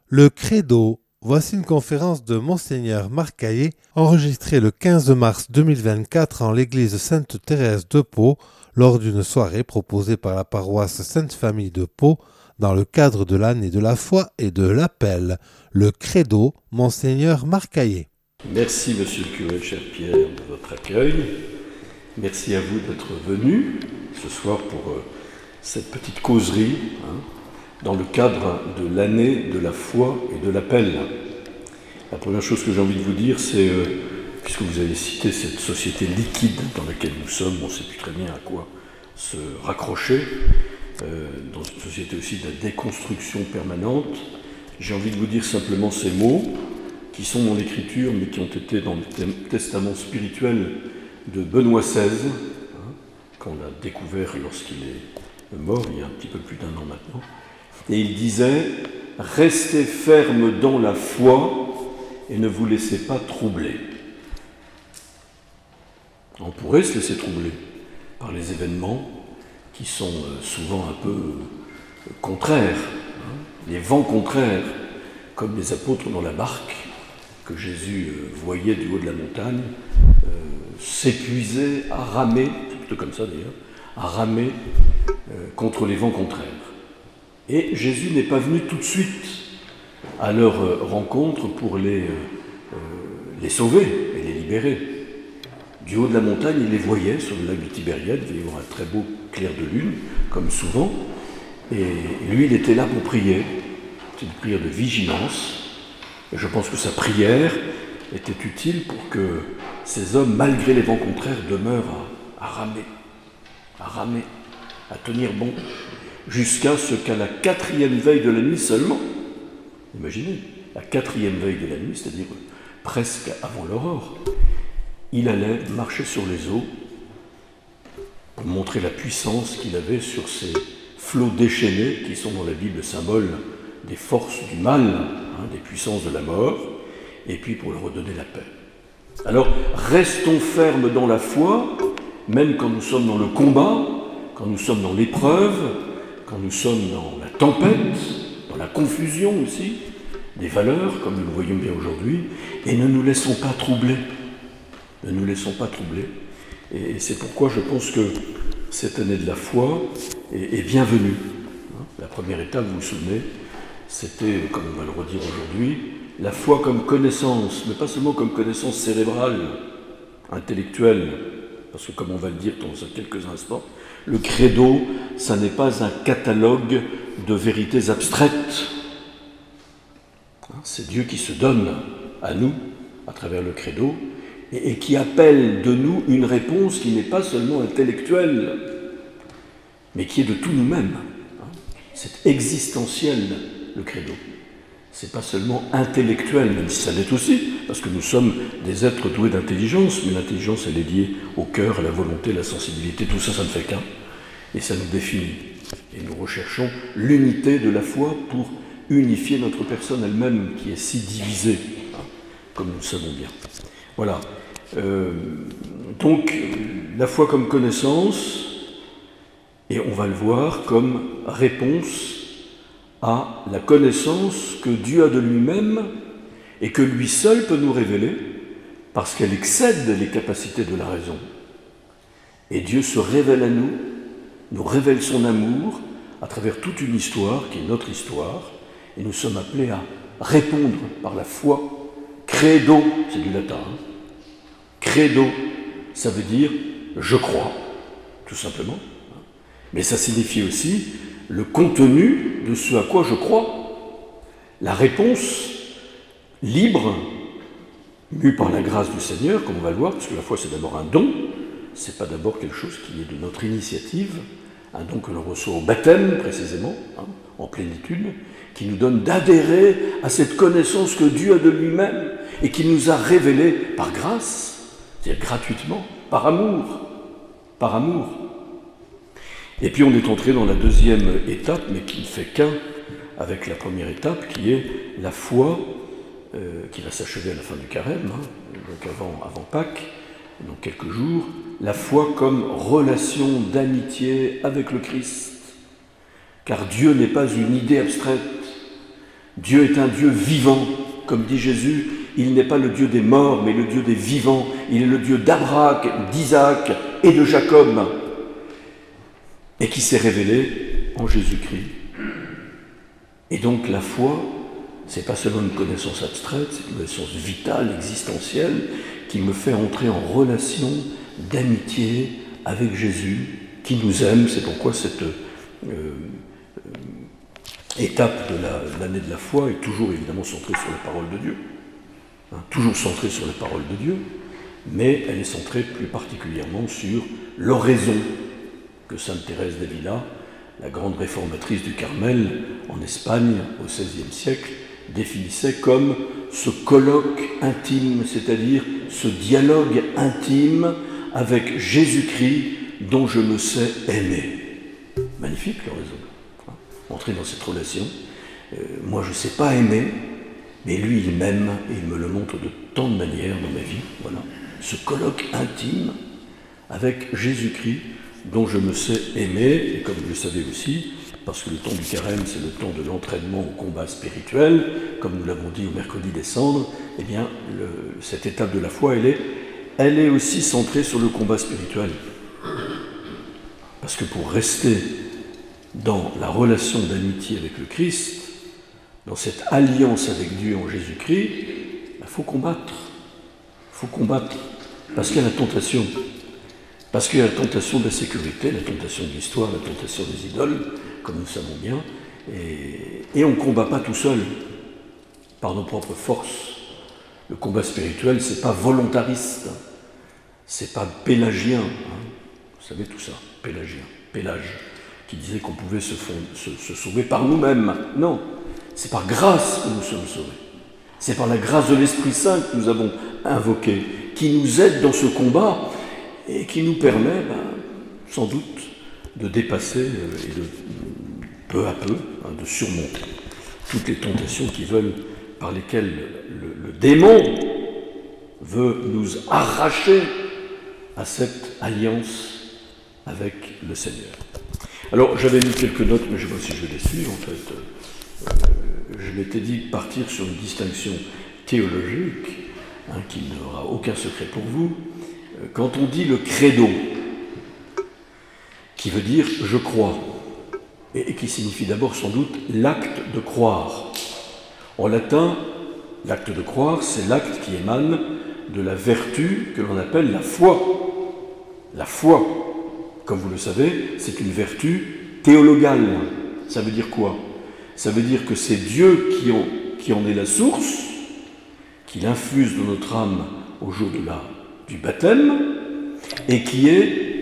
Le Credo, voici une conférence de Monseigneur Marc Caillé, enregistrée le 15 mars 2024 en l'église Sainte-Thérèse de Pau, lors d'une soirée proposée par la paroisse Sainte-Famille de Pau, dans le cadre de l'année de la foi et de l'appel. Le Credo, Monseigneur Marc Caillé. Merci, Monsieur le curé, cher Pierre, de votre accueil. Merci à vous d'être venu ce soir pour cette petite causerie, dans le cadre de l'année de la foi et de l'appel. La première chose que j'ai envie de vous dire, c'est, puisque vous avez cité cette société liquide dans laquelle nous sommes, on ne sait plus très bien à quoi se raccrocher, dans une société aussi de la déconstruction permanente, j'ai envie de vous dire simplement ces mots qui sont dans l'Écriture, mais qui ont été dans le testament spirituel de Benoît XVI, qu'on a découvert lorsqu'il est mort, il y a un petit peu plus d'1 an maintenant. Et il disait « Restez ferme dans la foi et ne vous laissez pas troubler ». On pourrait se laisser troubler par les événements qui sont souvent un peu contraires, les vents contraires, comme les apôtres dans la barque que Jésus voyait du haut de la montagne, s'épuiser à ramer, c'est plutôt comme ça d'ailleurs, à ramer contre les vents contraires. Et Jésus n'est pas venu tout de suite à leur rencontre pour les sauver et les libérer. Du haut de la montagne, il les voyait sur le lac de Tibériade, il devait y avoir un très beau clair de lune, comme souvent, et lui, il était là pour prier. C'est une prière de vigilance, et je pense que sa prière était utile pour que ces hommes, malgré les vents contraires, demeurent à ramer, à tenir bon, jusqu'à ce qu'à la 4e veille de la nuit seulement, imaginez, la 4e veille de la nuit, c'est-à-dire presque avant l'aurore, il allait marcher sur les eaux pour montrer la puissance qu'il avait sur ces flots déchaînés qui sont dans la Bible symbole des forces du mal, des puissances de la mort, et puis pour leur redonner la paix. Alors, restons fermes dans la foi, même quand nous sommes dans le combat, quand nous sommes dans l'épreuve, quand nous sommes dans la tempête, dans la confusion aussi, des valeurs, comme nous le voyons bien aujourd'hui, et ne nous laissons pas troubler. Ne nous laissons pas troubler. Et c'est pourquoi je pense que cette année de la foi est bienvenue. La première étape, vous vous souvenez, c'était, comme on va le redire aujourd'hui, la foi comme connaissance, mais pas seulement comme connaissance cérébrale, intellectuelle, parce que comme on va le dire dans quelques instants, le credo, ça n'est pas un catalogue de vérités abstraites. C'est Dieu qui se donne à nous, à travers le credo, et qui appelle de nous une réponse qui n'est pas seulement intellectuelle, mais qui est de tout nous-mêmes. C'est existentiel, le credo. C'est pas seulement intellectuel, même si ça l'est aussi, parce que nous sommes des êtres doués d'intelligence, mais l'intelligence, elle est liée au cœur, à la volonté, à la sensibilité, tout ça, ça ne fait qu'un, et ça nous définit. Et nous recherchons l'unité de la foi pour unifier notre personne elle-même, qui est si divisée, comme nous le savons bien. Voilà. Donc, la foi comme connaissance, et on va le voir comme réponse à la connaissance que Dieu a de lui-même et que lui seul peut nous révéler parce qu'elle excède les capacités de la raison. Et Dieu se révèle à nous révèle son amour à travers toute une histoire qui est notre histoire, et nous sommes appelés à répondre par la foi. Credo, c'est du latin. Credo, ça veut dire je crois, tout simplement. Mais ça signifie aussi le contenu de ce à quoi je crois. La réponse libre, mue par la grâce du Seigneur, comme on va le voir, parce que la foi c'est d'abord un don, c'est pas d'abord quelque chose qui est de notre initiative, un don que l'on reçoit au baptême précisément, en plénitude, qui nous donne d'adhérer à cette connaissance que Dieu a de lui-même et qui nous a révélé par grâce, c'est-à-dire gratuitement, par amour, par amour. Et puis on est entré dans la deuxième étape, mais qui ne fait qu'un avec la première étape, qui est la foi, qui va s'achever à la fin du carême, donc avant Pâques, dans quelques jours, la foi comme relation d'amitié avec le Christ. Car Dieu n'est pas une idée abstraite, Dieu est un Dieu vivant, comme dit Jésus, il n'est pas le Dieu des morts, mais le Dieu des vivants. Il est le Dieu d'Abraham, d'Isaac et de Jacob, et qui s'est révélé en Jésus-Christ. Et donc la foi, c'est pas seulement une connaissance abstraite, c'est une connaissance vitale, existentielle, qui me fait entrer en relation d'amitié avec Jésus, qui nous aime. C'est pourquoi cette étape de l'année de la foi est toujours évidemment centrée sur la parole de Dieu. Toujours centrée sur la parole de Dieu, mais elle est centrée plus particulièrement sur l'oraison que sainte Thérèse d'Avila, la grande réformatrice du Carmel en Espagne au XVIe siècle, définissait comme ce colloque intime, c'est-à-dire ce dialogue intime avec Jésus-Christ dont je me sais aimé. Magnifique l'oraison. Entrer dans cette relation. Moi je ne sais pas aimer, mais lui il m'aime et il me le montre de tant de manières dans ma vie. Voilà. Ce colloque intime avec Jésus-Christ dont je me sais aimé, et comme vous le savez aussi, parce que le temps du carême, c'est le temps de l'entraînement au combat spirituel, comme nous l'avons dit au mercredi des cendres, eh bien, cette étape de la foi, elle est aussi centrée sur le combat spirituel. Parce que pour rester dans la relation d'amitié avec le Christ, dans cette alliance avec Dieu en Jésus-Christ, il faut combattre. Il faut combattre. Parce qu'il y a la tentation. Parce qu'il y a la tentation de la sécurité, la tentation de l'histoire, la tentation des idoles, comme nous savons bien. Et on ne combat pas tout seul, par nos propres forces. Le combat spirituel, ce n'est pas volontariste, c'est pas pélagien. Vous savez tout ça, pélagien, Pélage, qui disait qu'on pouvait se sauver par nous-mêmes. Non, c'est par grâce que nous sommes sauvés. C'est par la grâce de l'Esprit Saint que nous avons invoqué, qui nous aide dans ce combat et qui nous permet, sans doute, de dépasser et de, peu à peu, de surmonter toutes les tentations par lesquelles le démon veut nous arracher à cette alliance avec le Seigneur. Alors, j'avais mis quelques notes, mais je ne sais pas si je vais les suivre, en fait. Je m'étais dit partir sur une distinction théologique, qui n'aura aucun secret pour vous. Quand on dit le credo, qui veut dire « je crois », et qui signifie d'abord sans doute l'acte de croire. En latin, l'acte de croire, c'est l'acte qui émane de la vertu que l'on appelle la foi. La foi, comme vous le savez, c'est une vertu théologale. Ça veut dire quoi? Ça veut dire que c'est Dieu qui en est la source, qui l'infuse dans notre âme au jour du baptême, et qui est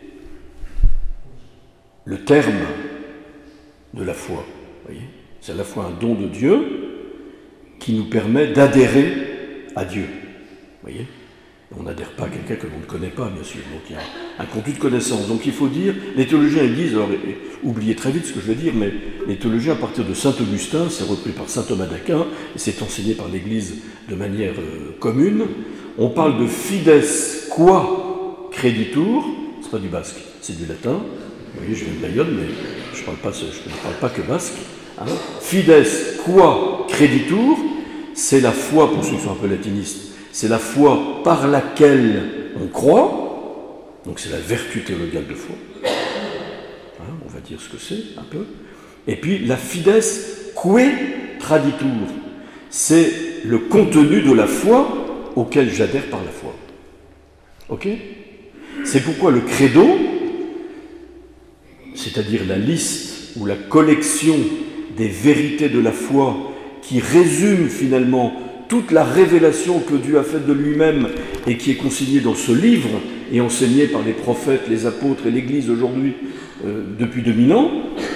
le terme de la foi. Voyez, c'est à la fois un don de Dieu qui nous permet d'adhérer à Dieu. Voyez, on n'adhère pas à quelqu'un que l'on ne connaît pas, bien sûr. Donc il y a un contenu de connaissance. Donc il faut dire, les théologiens ils disent, alors oubliez très vite ce que je vais dire, mais les théologiens à partir de saint Augustin, c'est repris par saint Thomas d'Aquin, et c'est enseigné par l'Église de manière commune, on parle de fides qua creditur, c'est pas du basque, c'est du latin. Vous voyez, je viens de Bayonne, mais je ne parle pas que basque. Fides qua creditur, c'est la foi, pour ceux qui sont un peu latinistes, c'est la foi par laquelle on croit, donc c'est la vertu théologale de foi. On va dire ce que c'est, un peu. Et puis la fides que traditur, c'est le contenu de la foi auquel j'adhère par la foi. Ok? C'est pourquoi le credo, c'est-à-dire la liste ou la collection des vérités de la foi qui résume finalement toute la révélation que Dieu a faite de lui-même et qui est consignée dans ce livre et enseignée par les prophètes, les apôtres et l'Église aujourd'hui depuis 2000 ans,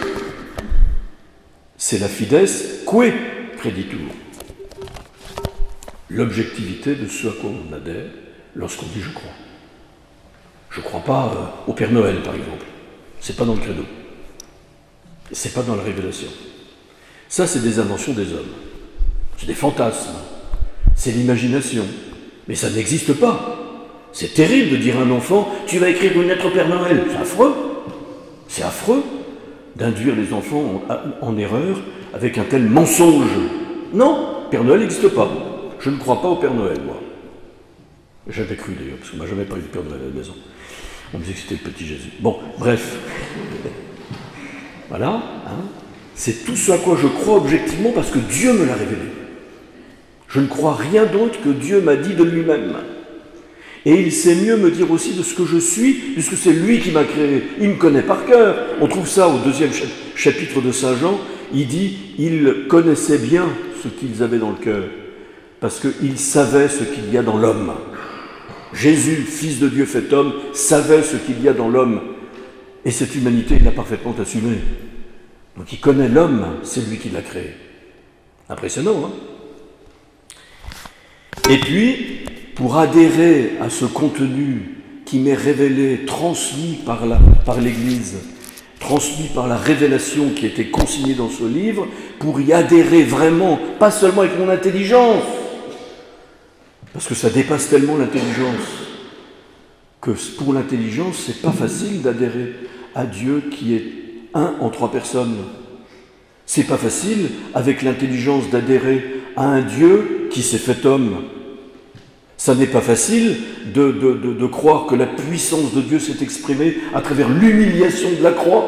c'est la fides que creditur. L'objectivité de ce à quoi on adhère lorsqu'on dit « je crois ». Je ne crois pas au Père Noël, par exemple. C'est pas dans le credo. C'est pas dans la révélation. Ça, c'est des inventions des hommes. C'est des fantasmes. C'est l'imagination. Mais ça n'existe pas. C'est terrible de dire à un enfant « tu vas écrire une lettre au Père Noël ». C'est affreux. C'est affreux. d'induire les enfants en erreur avec un tel mensonge. Non, Père Noël n'existe pas. Je ne crois pas au Père Noël, moi. J'avais cru d'ailleurs, parce qu'on ne m'a jamais parlé du Père Noël à la maison. On me disait que c'était le petit Jésus. Bon, bref. Voilà. Hein. C'est tout ce à quoi je crois objectivement parce que Dieu me l'a révélé. Je ne crois rien d'autre que Dieu m'a dit de lui-même. Et il sait mieux me dire aussi de ce que je suis, puisque c'est lui qui m'a créé. Il me connaît par cœur. On trouve ça au 2e chapitre de Saint Jean. Il dit « Il connaissait bien ce qu'ils avaient dans le cœur, parce qu'il savait ce qu'il y a dans l'homme. » Jésus, Fils de Dieu fait homme, savait ce qu'il y a dans l'homme. Et cette humanité, il l'a parfaitement assumée. Donc il connaît l'homme, c'est lui qui l'a créé. Impressionnant, hein? Et puis, pour adhérer à ce contenu qui m'est révélé, transmis par l'Église, transmis par la révélation qui était consignée dans ce livre, pour y adhérer vraiment, pas seulement avec mon intelligence, parce que ça dépasse tellement l'intelligence, que pour l'intelligence, c'est pas facile d'adhérer à Dieu qui est un en 3 personnes. C'est pas facile, avec l'intelligence, d'adhérer à un Dieu qui s'est fait homme. Ça n'est pas facile de croire que la puissance de Dieu s'est exprimée à travers l'humiliation de la croix,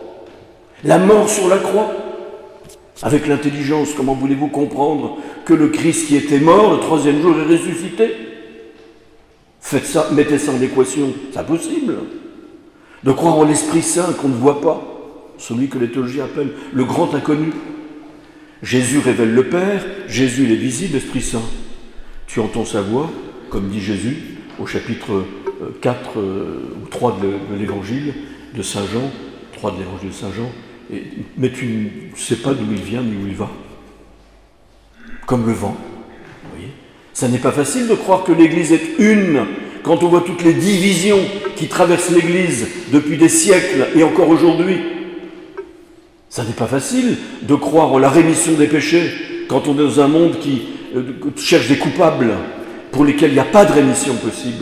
la mort sur la croix. Avec l'intelligence, comment voulez-vous comprendre que le Christ qui était mort, le 3e jour est ressuscité? Faites ça, mettez ça en équation, c'est impossible. De croire en l'Esprit Saint qu'on ne voit pas, celui que les théologiens appellent le grand inconnu. Jésus révèle le Père, Jésus il est visible, l'Esprit Saint. Tu entends sa voix, comme dit Jésus au chapitre 4 ou 3 de l'évangile de Saint Jean, 3 de l'évangile de Saint Jean, mais tu ne sais pas d'où il vient ni où il va. Comme le vent. Vous voyez ? Ça n'est pas facile de croire que l'Église est une, quand on voit toutes les divisions qui traversent l'Église depuis des siècles et encore aujourd'hui. Ça n'est pas facile de croire en la rémission des péchés quand on est dans un monde qui cherche des coupables pour lesquels il n'y a pas de rémission possible.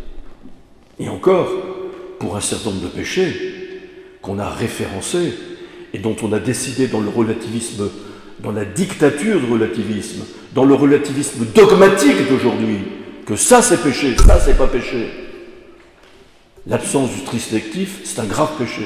Et encore, pour un certain nombre de péchés qu'on a référencés et dont on a décidé dans le relativisme, dans la dictature du relativisme, dans le relativisme dogmatique d'aujourd'hui, que ça c'est péché, ça c'est pas péché. L'absence du tri sélectif, c'est un grave péché.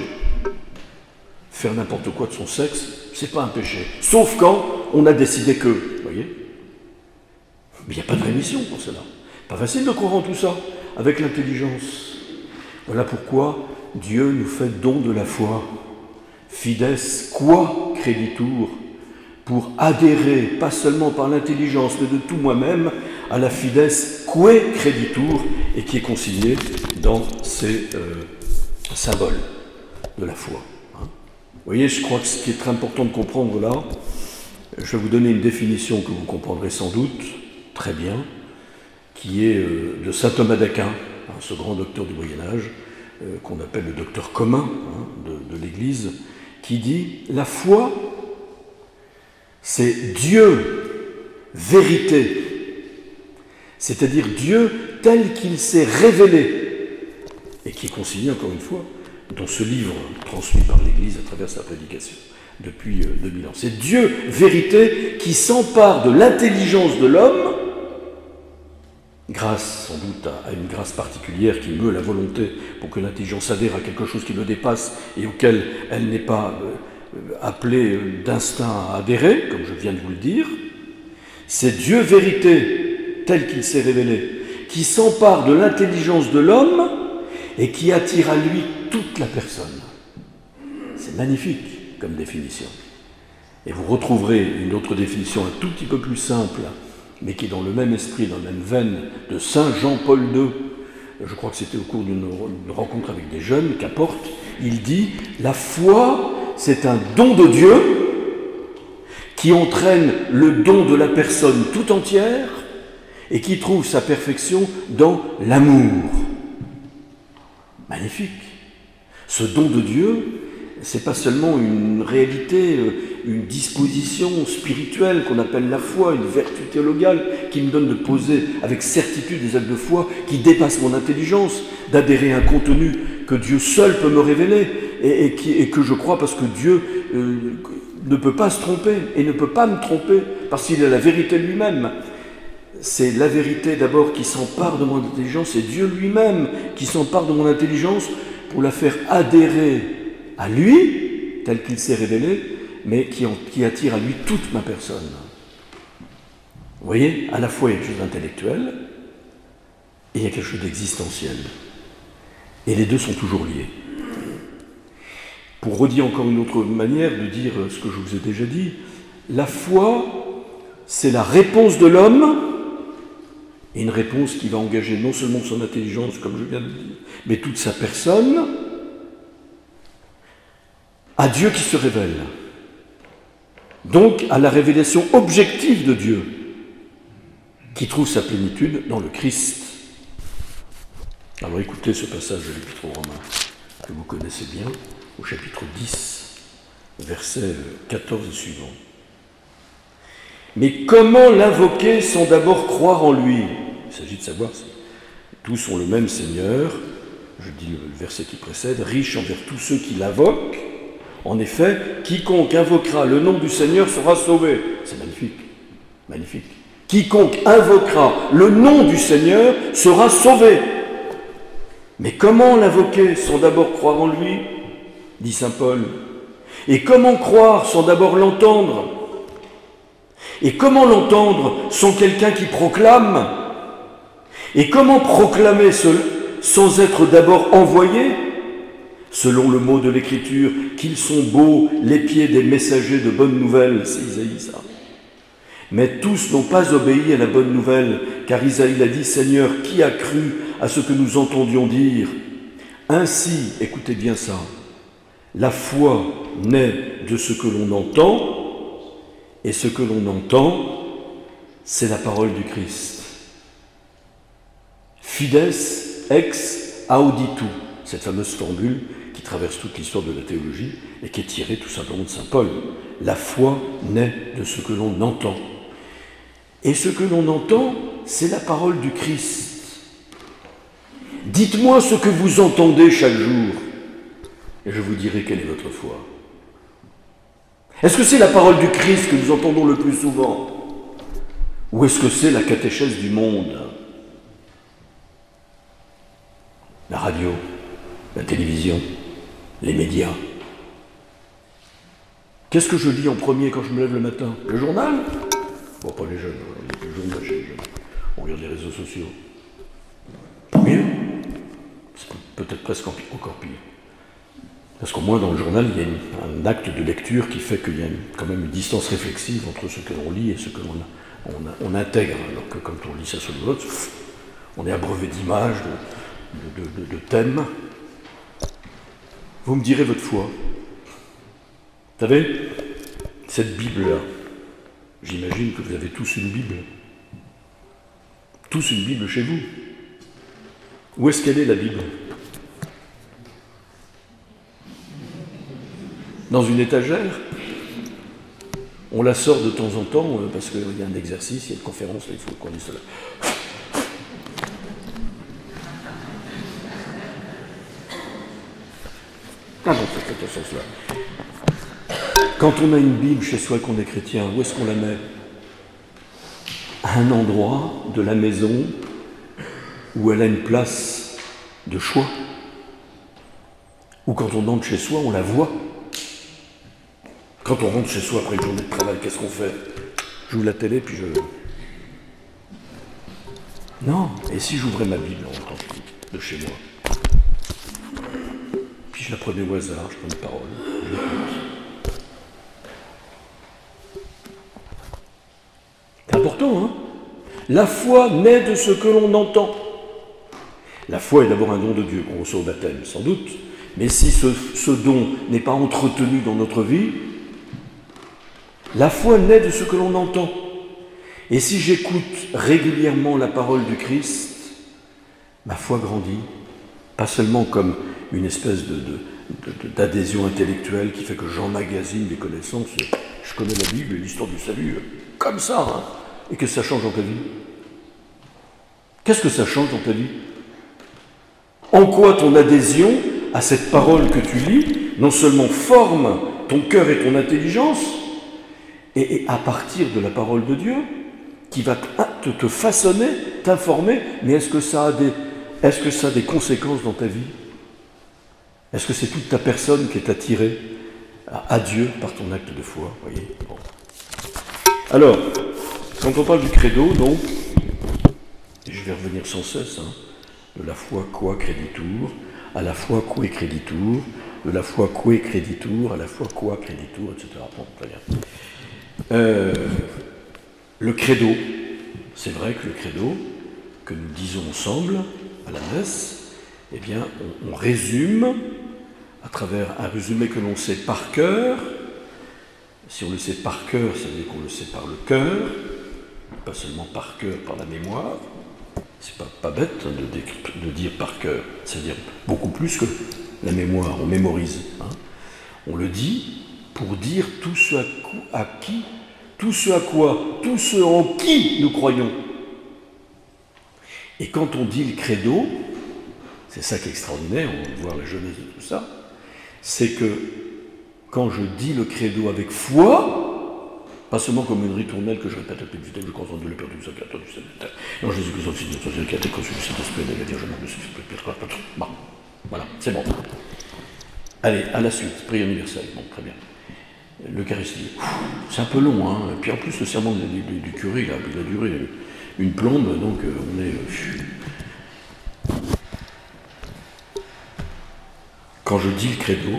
Faire n'importe quoi de son sexe, c'est pas un péché. Sauf quand on a décidé que, vous voyez. Mais il n'y a pas de rémission pour cela. Pas facile de croire en tout ça, avec l'intelligence. Voilà pourquoi Dieu nous fait don de la foi. Fides qua creditur, pour adhérer, pas seulement par l'intelligence, mais de tout moi-même, à la fides que creditur, et qui est consignée dans ces symboles de la foi. Vous voyez, je crois que ce qui est très important de comprendre là, je vais vous donner une définition que vous comprendrez sans doute très bien, qui est de saint Thomas d'Aquin, ce grand docteur du Moyen-Âge, qu'on appelle le docteur commun de l'Église, qui dit « La foi, c'est Dieu, vérité, c'est-à-dire Dieu tel qu'il s'est révélé, et qui est consigné encore une fois dans ce livre transmis par l'Église à travers sa prédication depuis 2000 ans. C'est Dieu, vérité, qui s'empare de l'intelligence de l'homme, grâce sans doute à une grâce particulière qui meut la volonté pour que l'intelligence adhère à quelque chose qui le dépasse et auquel elle n'est pas appelée d'instinct à adhérer, comme je viens de vous le dire. C'est Dieu, vérité, tel qu'il s'est révélé, qui s'empare de l'intelligence de l'homme et qui attire à lui toute la personne. C'est magnifique comme définition. Et vous retrouverez une autre définition un tout petit peu plus simple, mais qui est dans le même esprit, dans la même veine, de saint Jean-Paul II. Je crois que c'était au cours d'une rencontre avec des jeunes, qu'importe. Il dit « La foi, c'est un don de Dieu qui entraîne le don de la personne tout entière et qui trouve sa perfection dans l'amour. » Magnifique. Ce don de Dieu, c'est pas seulement une réalité, une disposition spirituelle qu'on appelle la foi, une vertu théologale qui me donne de poser avec certitude des actes de foi qui dépassent mon intelligence, d'adhérer à un contenu que Dieu seul peut me révéler et que je crois parce que Dieu ne peut pas se tromper et ne peut pas me tromper parce qu'il est la vérité lui-même. C'est la vérité d'abord qui s'empare de mon intelligence, c'est Dieu lui-même qui s'empare de mon intelligence pour la faire adhérer à lui, tel qu'il s'est révélé, mais qui attire à lui toute ma personne. Vous voyez, à la fois il y a quelque chose d'intellectuel et il y a quelque chose d'existentiel. Et les deux sont toujours liés. Pour redire encore une autre manière de dire ce que je vous ai déjà dit, la foi, c'est la réponse de l'homme, et une réponse qui va engager non seulement son intelligence, comme je viens de le dire, mais toute sa personne, à Dieu qui se révèle. Donc à la révélation objective de Dieu, qui trouve sa plénitude dans le Christ. Alors écoutez ce passage de l'Épître aux Romains, que vous connaissez bien, au chapitre 10, versets 14 et suivants. Mais comment l'invoquer sans d'abord croire en lui? Il s'agit de savoir si tous ont le même Seigneur, je dis le verset qui précède, riche envers tous ceux qui l'invoquent. En effet, quiconque invoquera le nom du Seigneur sera sauvé. C'est magnifique, magnifique. Quiconque invoquera le nom du Seigneur sera sauvé. Mais comment l'invoquer sans d'abord croire en lui, dit saint Paul. Et comment croire sans d'abord l'entendre? Et comment l'entendre sans quelqu'un qui proclame? Et comment proclamer sans être d'abord envoyé? Selon le mot de l'Écriture, qu'ils sont beaux les pieds des messagers de bonnes nouvelles, c'est Isaïe ça. Mais tous n'ont pas obéi à la bonne nouvelle, car Isaïe a dit, Seigneur, qui a cru à ce que nous entendions dire? Ainsi, écoutez bien ça, la foi naît de ce que l'on entend, et ce que l'on entend, c'est la parole du Christ. Fides ex auditu, cette fameuse formule qui traverse toute l'histoire de la théologie et qui est tirée tout simplement de saint Paul. La foi naît de ce que l'on entend. Et ce que l'on entend, c'est la parole du Christ. Dites-moi ce que vous entendez chaque jour, et je vous dirai quelle est votre foi. Est-ce que c'est la parole du Christ que nous entendons le plus souvent? Ou est-ce que c'est la catéchèse du monde? La radio, la télévision, les médias. Qu'est-ce que je lis en premier quand je me lève le matin? Le journal? Bon, pas les jeunes, le journal chez les jeunes. On regarde les réseaux sociaux. Mieux? C'est peut-être presque encore pire. Parce qu'au moins dans le journal, il y a un acte de lecture qui fait qu'il y a quand même une distance réflexive entre ce que l'on lit et ce que l'on intègre. Alors que quand on lit ça sur le vote, on est abreuvé d'images, de thèmes. Vous me direz votre foi. Vous savez, cette Bible-là, j'imagine que vous avez tous une Bible. Tous une Bible chez vous. Où est-ce qu'elle est, la Bible? Dans une étagère? On la sort de temps en temps parce qu'il y a un exercice, il y a une conférence, là, il faut qu'on dise cela. Ah non, c'est dans ce sens-là. Quand on a une Bible chez soi et qu'on est chrétien, où est-ce qu'on la met? À un endroit de la maison où elle a une place de choix. Ou quand on entre chez soi, on la voit. Quand on rentre chez soi après une journée de travail, qu'est-ce qu'on fait? J'ouvre la télé, puis je... Non, et si j'ouvrais ma Bible en rentrant de chez moi? Puis je la prenais au hasard, je prenais parole, je l'écoute. C'est important, hein? La foi naît de ce que l'on entend. La foi est d'abord un don de Dieu qu'on reçoit au baptême, sans doute, mais si ce don n'est pas entretenu dans notre vie, la foi naît de ce que l'on entend. Et si j'écoute régulièrement la parole du Christ, ma foi grandit, pas seulement comme une espèce d'adhésion intellectuelle qui fait que j'emmagasine des connaissances, je connais la Bible et l'histoire du salut, comme ça, hein, et que ça change dans ta vie. Qu'est-ce que ça change dans ta vie? En quoi ton adhésion à cette parole que tu lis non seulement forme ton cœur et ton intelligence, et à partir de la parole de Dieu, qui va te façonner, t'informer, mais est-ce que ça a des conséquences dans ta vie? Est-ce que c'est toute ta personne qui est attirée à Dieu par ton acte de foi, voyez? Bon. Alors, quand on parle du credo, donc, et je vais revenir sans cesse, de la foi qua creditur, à la foi que creditur, de la foi que creditur, à la foi qua creditur, etc. Bon, très bien. Le credo, c'est vrai que le credo, que nous disons ensemble à la messe, eh bien, on résume, à travers un résumé que l'on sait par cœur. Si on le sait par cœur, ça veut dire qu'on le sait par le cœur, pas seulement par cœur, par la mémoire. C'est pas bête de dire par cœur, c'est-à-dire beaucoup plus que la mémoire, on mémorise. On le dit pour dire tout ce à qui, tout ce à quoi, tout ce en qui nous croyons. Et quand on dit le credo, c'est ça qui est extraordinaire, on va voir la jeunesse de tout ça, c'est que quand je dis le credo avec foi, pas seulement comme une ritournelle que je répète à toute vitesse, je crois en Dieu le Père du Saint-Créateur du Saint-Esprit, non Jésus-Christ, son Fils de Dieu, qui a été conçu du Saint-Esprit, de la Vierge Marie, de Saint-Esprit, bon, voilà, c'est bon. Allez, à la suite, prière universelle, bon, très bien. L'Eucharistie, c'est un peu long, et puis en plus le serment du curé, là, il a duré une plombe, donc on est... Quand je dis le credo,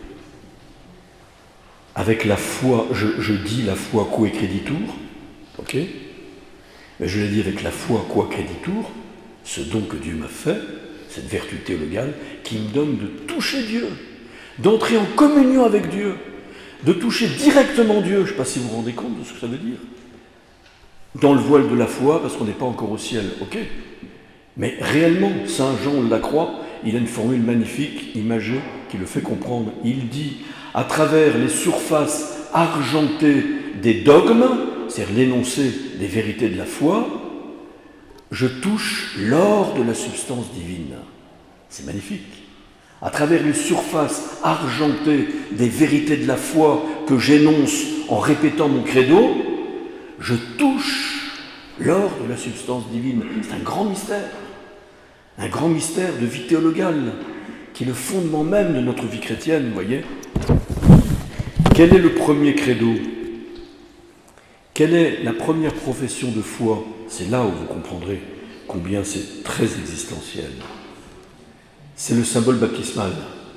avec la foi, je dis la foi qua creditur, ok? Mais je l'ai dit avec la foi qua creditur, ce don que Dieu m'a fait, cette vertu théologale, qui me donne de toucher Dieu, d'entrer en communion avec Dieu, de toucher directement Dieu. Je ne sais pas si vous vous rendez compte de ce que ça veut dire. Dans le voile de la foi, parce qu'on n'est pas encore au ciel, ok? Mais réellement, Saint Jean de la Croix, il a une formule magnifique, imagée, qui le fait comprendre. Il dit, à travers les surfaces argentées des dogmes, c'est-à-dire l'énoncé des vérités de la foi, je touche l'or de la substance divine. C'est magnifique. À travers les surfaces argentées des vérités de la foi que j'énonce en répétant mon credo, je touche l'or de la substance divine. C'est un grand mystère de vie théologale, qui est le fondement même de notre vie chrétienne, vous voyez. Quel est le premier credo? Quelle est la première profession de foi? C'est là où vous comprendrez combien c'est très existentiel. C'est le symbole baptismal.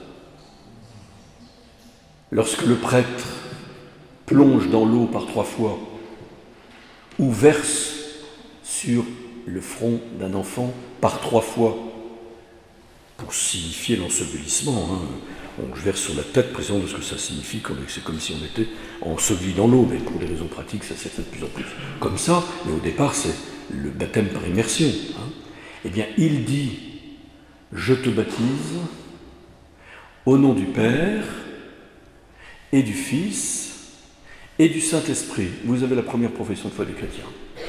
Lorsque le prêtre plonge dans l'eau par 3 fois, ou verse sur le front d'un enfant par 3 fois, pour signifier l'ensevelissement. Donc, je verse sur la tête, précisément de ce que ça signifie, c'est comme si on était enseveli dans l'eau, mais pour des raisons pratiques, ça s'est fait de plus en plus comme ça, mais au départ, c'est le baptême par immersion. Eh bien, il dit, je te baptise au nom du Père et du Fils et du Saint-Esprit. Vous avez la première profession de foi des chrétiens.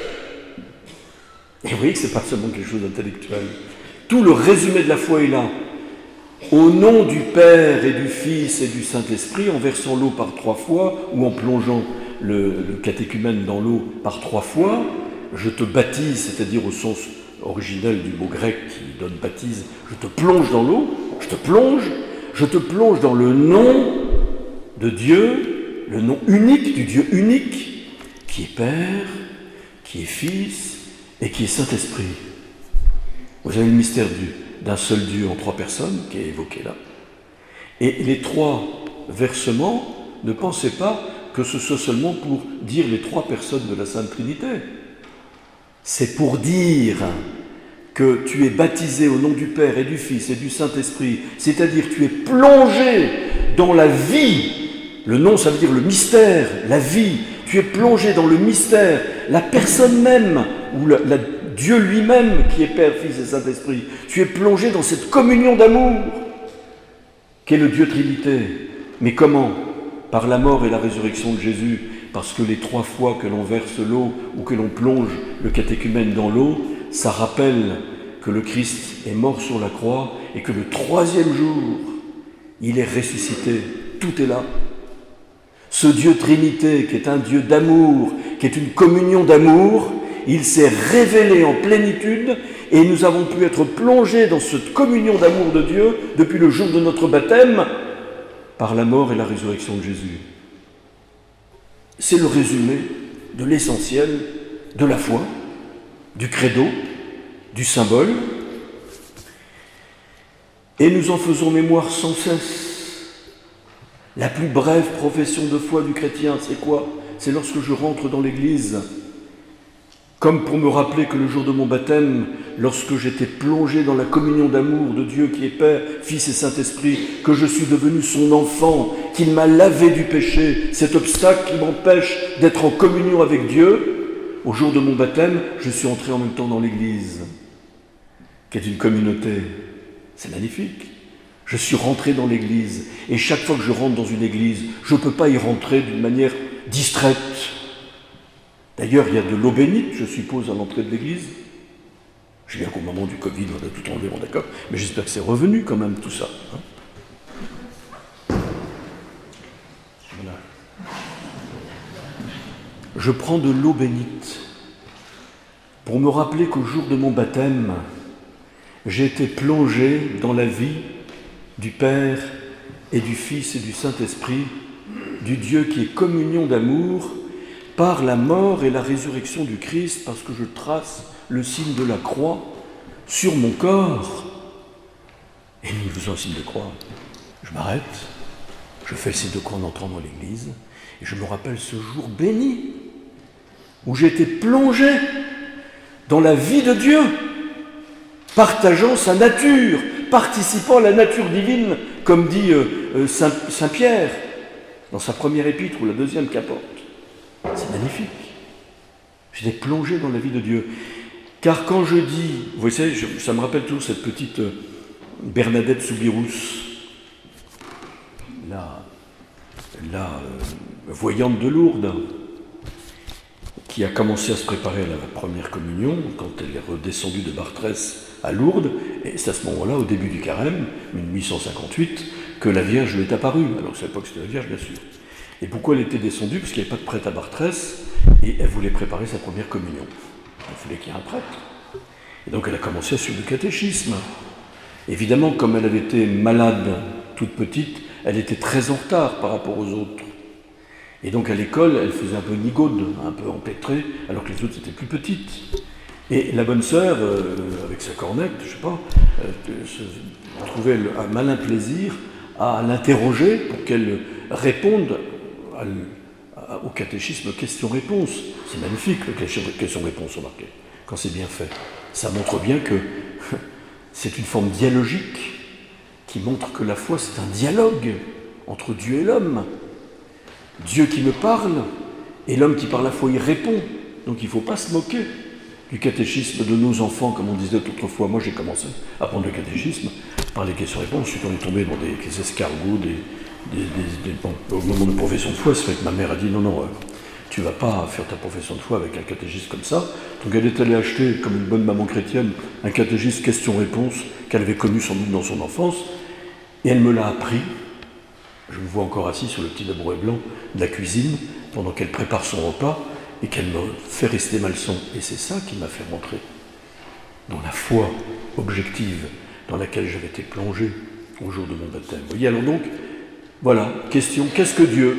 Et vous voyez que ce n'est pas seulement quelque chose d'intellectuel. Tout le résumé de la foi est là. Au nom du Père et du Fils et du Saint-Esprit, en versant l'eau par 3 fois, ou en plongeant le catéchumène dans l'eau par 3 fois, je te baptise, c'est-à-dire au sens originel du mot grec qui donne baptise, je te plonge dans l'eau, je te plonge dans le nom de Dieu, le nom unique du Dieu unique, qui est Père, qui est Fils et qui est Saint-Esprit. Vous avez le mystère d'un seul Dieu en 3 personnes qui est évoqué là. Et les 3 versements, ne pensez pas que ce soit seulement pour dire les 3 personnes de la Sainte Trinité. C'est pour dire que tu es baptisé au nom du Père et du Fils et du Saint-Esprit, c'est-à-dire que tu es plongé dans la vie. Le nom, ça veut dire le mystère, la vie. Tu es plongé dans le mystère, la personne même, ou Dieu lui-même qui est Père, Fils et Saint-Esprit. Tu es plongé dans cette communion d'amour qu'est le Dieu Trinité. Mais comment? Par la mort et la résurrection de Jésus, parce que les 3 fois que l'on verse l'eau ou que l'on plonge le catéchumène dans l'eau, ça rappelle que le Christ est mort sur la croix et que le 3e jour, il est ressuscité, tout est là. Ce Dieu Trinité, qui est un Dieu d'amour, qui est une communion d'amour, il s'est révélé en plénitude et nous avons pu être plongés dans cette communion d'amour de Dieu depuis le jour de notre baptême par la mort et la résurrection de Jésus. C'est le résumé de l'essentiel de la foi, du credo, du symbole. Et nous en faisons mémoire sans cesse. La plus brève profession de foi du chrétien, c'est quoi? C'est lorsque je rentre dans l'église, comme pour me rappeler que le jour de mon baptême, lorsque j'étais plongé dans la communion d'amour de Dieu qui est Père, Fils et Saint-Esprit, que je suis devenu son enfant, qu'il m'a lavé du péché, cet obstacle qui m'empêche d'être en communion avec Dieu, au jour de mon baptême, je suis entré en même temps dans l'église, qui est une communauté. C'est magnifique. Je suis rentré dans l'église, et chaque fois que je rentre dans une église, je ne peux pas y rentrer d'une manière distraite. D'ailleurs, il y a de l'eau bénite, je suppose, à l'entrée de l'église. Je viens qu'au moment du Covid, on a tout enlevé, bon d'accord, mais j'espère que c'est revenu quand même tout ça. Voilà. Je prends de l'eau bénite pour me rappeler qu'au jour de mon baptême, j'ai été plongé dans la vie du Père et du Fils et du Saint-Esprit, du Dieu qui est communion d'amour, par la mort et la résurrection du Christ, parce que je trace le signe de la croix sur mon corps. Et nous faisons un signe de croix. Je m'arrête, je fais le signe de croix en entrant dans l'église, et je me rappelle ce jour béni, où j'ai été plongé dans la vie de Dieu, partageant sa nature, participant à la nature divine, comme dit Saint Pierre, dans sa première épître, ou la deuxième qu'apporte. C'est magnifique. J'étais plongé dans la vie de Dieu. Car quand je dis, vous savez, ça me rappelle toujours cette petite Bernadette Soubirous, la voyante de Lourdes, qui a commencé à se préparer à la première communion, quand elle est redescendue de Bartrès à Lourdes, et c'est à ce moment-là, au début du carême, 1858, que la Vierge lui est apparue. Alors, à cette époque, c'était la Vierge, bien sûr. Et pourquoi elle était descendue? Parce qu'il n'y avait pas de prêtre à Bartrès, et elle voulait préparer sa première communion. Il fallait qu'il y ait un prêtre. Et donc, elle a commencé à suivre le catéchisme. Évidemment, comme elle avait été malade toute petite, elle était très en retard par rapport aux autres. Et donc, à l'école, elle faisait un peu nigaude, un peu empêtrée, alors que les autres étaient plus petites. Et la bonne sœur, avec sa cornette, je ne sais pas, trouvait un malin plaisir à l'interroger pour qu'elle réponde au catéchisme question-réponse. C'est magnifique, le question-réponse, remarquez, quand c'est bien fait. Ça montre bien que c'est une forme dialogique qui montre que la foi, c'est un dialogue entre Dieu et l'homme. Dieu qui me parle, et l'homme qui par la foi y répond. Donc il ne faut pas se moquer du catéchisme de nos enfants, comme on disait autrefois. Moi, j'ai commencé à prendre le catéchisme par les questions-réponses. Ensuite, on est tombé dans des escargots, au moment de profession de foi. C'est vrai que ma mère a dit non, tu ne vas pas faire ta profession de foi avec un catéchisme comme ça. Donc elle est allée acheter, comme une bonne maman chrétienne, un catéchisme questions-réponses qu'elle avait connu sans doute dans son enfance, et elle me l'a appris. Je me vois encore assis sur le petit tabouret blanc de la cuisine pendant qu'elle prépare son repas et qu'elle me fait rester ma leçon. Et c'est ça qui m'a fait rentrer dans la foi objective dans laquelle j'avais été plongé au jour de mon baptême. Vous voyez, alors donc, voilà, question, qu'est-ce que Dieu?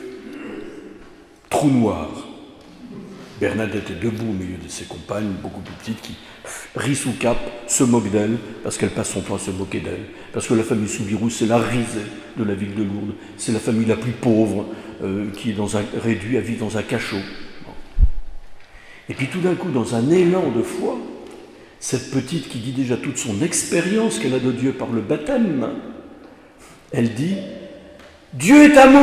Trou noir. Bernadette est debout au milieu de ses compagnes, beaucoup plus petites, qui rient sous cap, se moquent d'elle, parce qu'elle passe son temps à se moquer d'elle. Parce que la famille Soubirous, c'est la risée de la ville de Lourdes. C'est la famille la plus pauvre, qui est réduite à vivre dans un cachot. Et puis tout d'un coup, dans un élan de foi, cette petite qui dit déjà toute son expérience qu'elle a de Dieu par le baptême, elle dit « Dieu est amour !»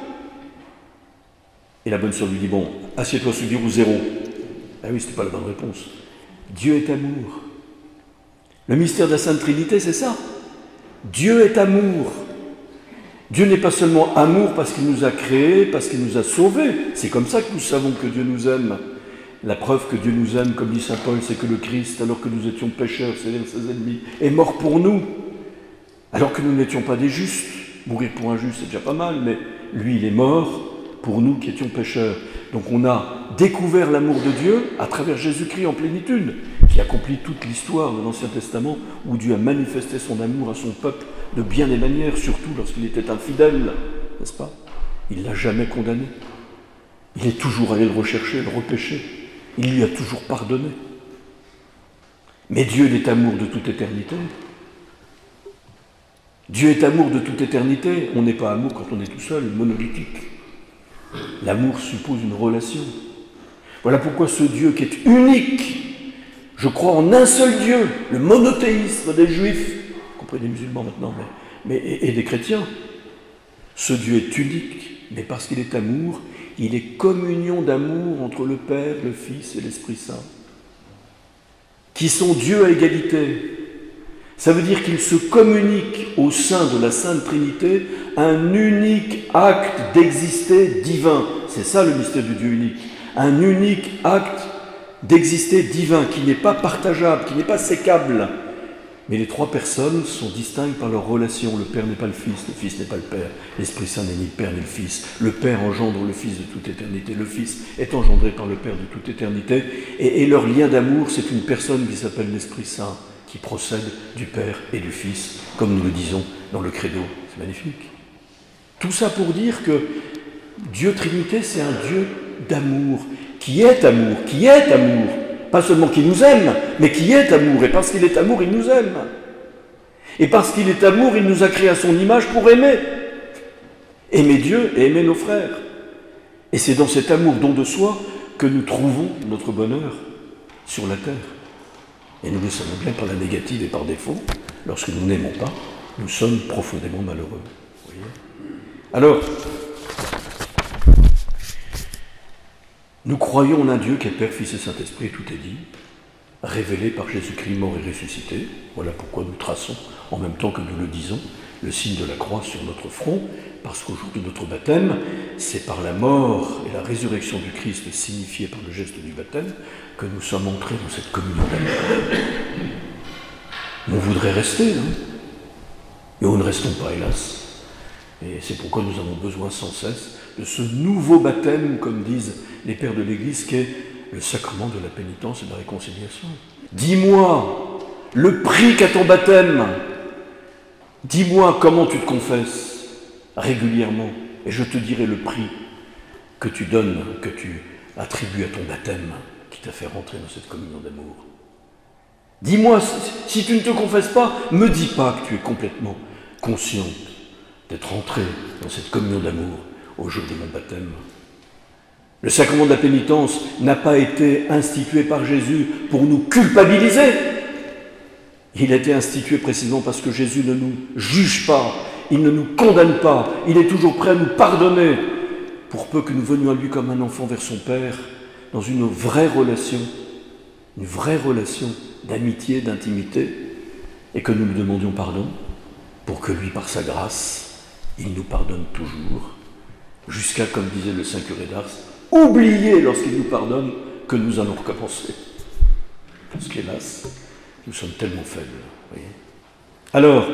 Et la bonne sœur lui dit « Bon, assieds-toi Soubirous, 0. » Ah oui, c'était pas la bonne réponse. Dieu est amour. Le mystère de la Sainte Trinité, c'est ça. Dieu est amour. Dieu n'est pas seulement amour parce qu'il nous a créés, parce qu'il nous a sauvés. C'est comme ça que nous savons que Dieu nous aime. La preuve que Dieu nous aime, comme dit saint Paul, c'est que le Christ, alors que nous étions pécheurs, c'est-à-dire ses ennemis, est mort pour nous. Alors que nous n'étions pas des justes. Mourir pour un juste, c'est déjà pas mal, mais lui, il est mort pour nous qui étions pécheurs. Donc on a découvert l'amour de Dieu à travers Jésus-Christ en plénitude, qui accomplit toute l'histoire de l'Ancien Testament, où Dieu a manifesté son amour à son peuple de bien des manières, surtout lorsqu'il était infidèle, n'est-ce pas? Il ne l'a jamais condamné. Il est toujours allé le rechercher, le repêcher. Il lui a toujours pardonné. Mais Dieu est amour de toute éternité. Dieu est amour de toute éternité. On n'est pas amour quand on est tout seul, monolithique. L'amour suppose une relation. Voilà pourquoi ce Dieu qui est unique, je crois en un seul Dieu, le monothéisme des Juifs, y compris des musulmans maintenant, et des chrétiens. Ce Dieu est unique, mais parce qu'il est amour, il est communion d'amour entre le Père, le Fils et l'Esprit Saint, qui sont Dieu à égalité. Ça veut dire qu'ils se communiquent au sein de la Sainte Trinité un unique acte d'exister divin. C'est ça le mystère du Dieu unique. Un unique acte d'exister divin qui n'est pas partageable, qui n'est pas sécable. Mais les trois personnes sont distinctes par leur relation. Le Père n'est pas le Fils n'est pas le Père, l'Esprit Saint n'est ni le Père ni le Fils. Le Père engendre le Fils de toute éternité, le Fils est engendré par le Père de toute éternité. Et leur lien d'amour, c'est une personne qui s'appelle l'Esprit Saint, qui procède du Père et du Fils, comme nous le disons dans le Credo. C'est magnifique. Tout ça pour dire que Dieu Trinité, c'est un Dieu d'amour, qui est amour, qui est amour. Pas seulement qui nous aime, mais qui est amour. Et parce qu'il est amour, il nous aime. Et parce qu'il est amour, il nous a créé à son image pour aimer. Aimer Dieu et aimer nos frères. Et c'est dans cet amour don de soi que nous trouvons notre bonheur sur la terre. Et nous le savons bien par la négative et par défaut. Lorsque nous n'aimons pas, nous sommes profondément malheureux. Vous voyez ? Alors, nous croyons en un Dieu qui est Père, Fils et Saint-Esprit, tout est dit, révélé par Jésus-Christ mort et ressuscité. Voilà pourquoi nous traçons, en même temps que nous le disons, le signe de la croix sur notre front, parce qu'au jour de notre baptême, c'est par la mort et la résurrection du Christ, signifiée par le geste du baptême, que nous sommes entrés dans cette communion d'amour. On voudrait rester, hein, mais nous ne restons pas, hélas. Et c'est pourquoi nous avons besoin sans cesse de ce nouveau baptême, comme disent les pères de l'Église, qui est le sacrement de la pénitence et de la réconciliation. Dis-moi le prix qu'a ton baptême. Dis-moi comment tu te confesses régulièrement, et je te dirai le prix que tu donnes, que tu attribues à ton baptême, qui t'a fait rentrer dans cette communion d'amour. Dis-moi, si tu ne te confesses pas, me dis pas que tu es complètement consciente d'être entré dans cette communion d'amour au jour de mon baptême. Le sacrement de la pénitence n'a pas été institué par Jésus pour nous culpabiliser. Il a été institué précisément parce que Jésus ne nous juge pas, il ne nous condamne pas, il est toujours prêt à nous pardonner, pour peu que nous venions à lui comme un enfant vers son Père, dans une vraie relation d'amitié, d'intimité, et que nous lui demandions pardon, pour que lui, par sa grâce, il nous pardonne toujours, jusqu'à, comme disait le Saint Curé d'Ars, oublier lorsqu'il nous pardonne que nous allons recommencer. Parce qu'hélas, nous sommes tellement faibles. Voyez. Alors,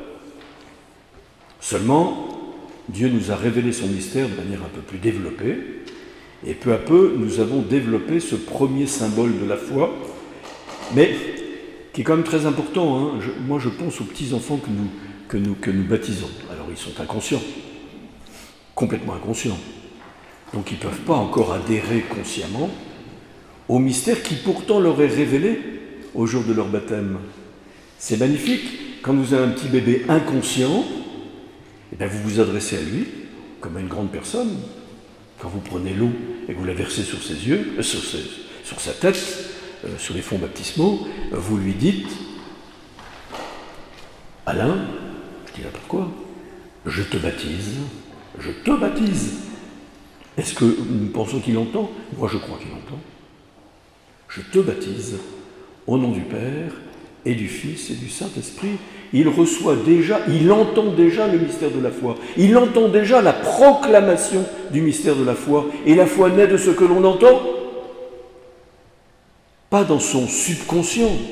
seulement, Dieu nous a révélé son mystère de manière un peu plus développée, et peu à peu, nous avons développé ce premier symbole de la foi, mais qui est quand même très important. Hein. Moi, je pense aux petits-enfants que nous baptisons. Alors, ils sont inconscients, complètement inconscients. Donc, ils ne peuvent pas encore adhérer consciemment au mystère qui pourtant leur est révélé au jour de leur baptême. C'est magnifique. Quand vous avez un petit bébé inconscient, eh bien, vous vous adressez à lui comme à une grande personne. Quand vous prenez l'eau et que vous la versez sur ses yeux, sur sa tête, sur les fonds baptismaux, vous lui dites « Alain, je dis n'importe quoi, je te baptise, je te baptise. » Est-ce que nous pensons qu'il entend? Moi, je crois qu'il entend. Je te baptise au nom du Père et du Fils et du Saint-Esprit. Il reçoit déjà, il entend déjà le mystère de la foi. Il entend déjà la proclamation du mystère de la foi. Et la foi naît de ce que l'on entend, pas dans son subconscient,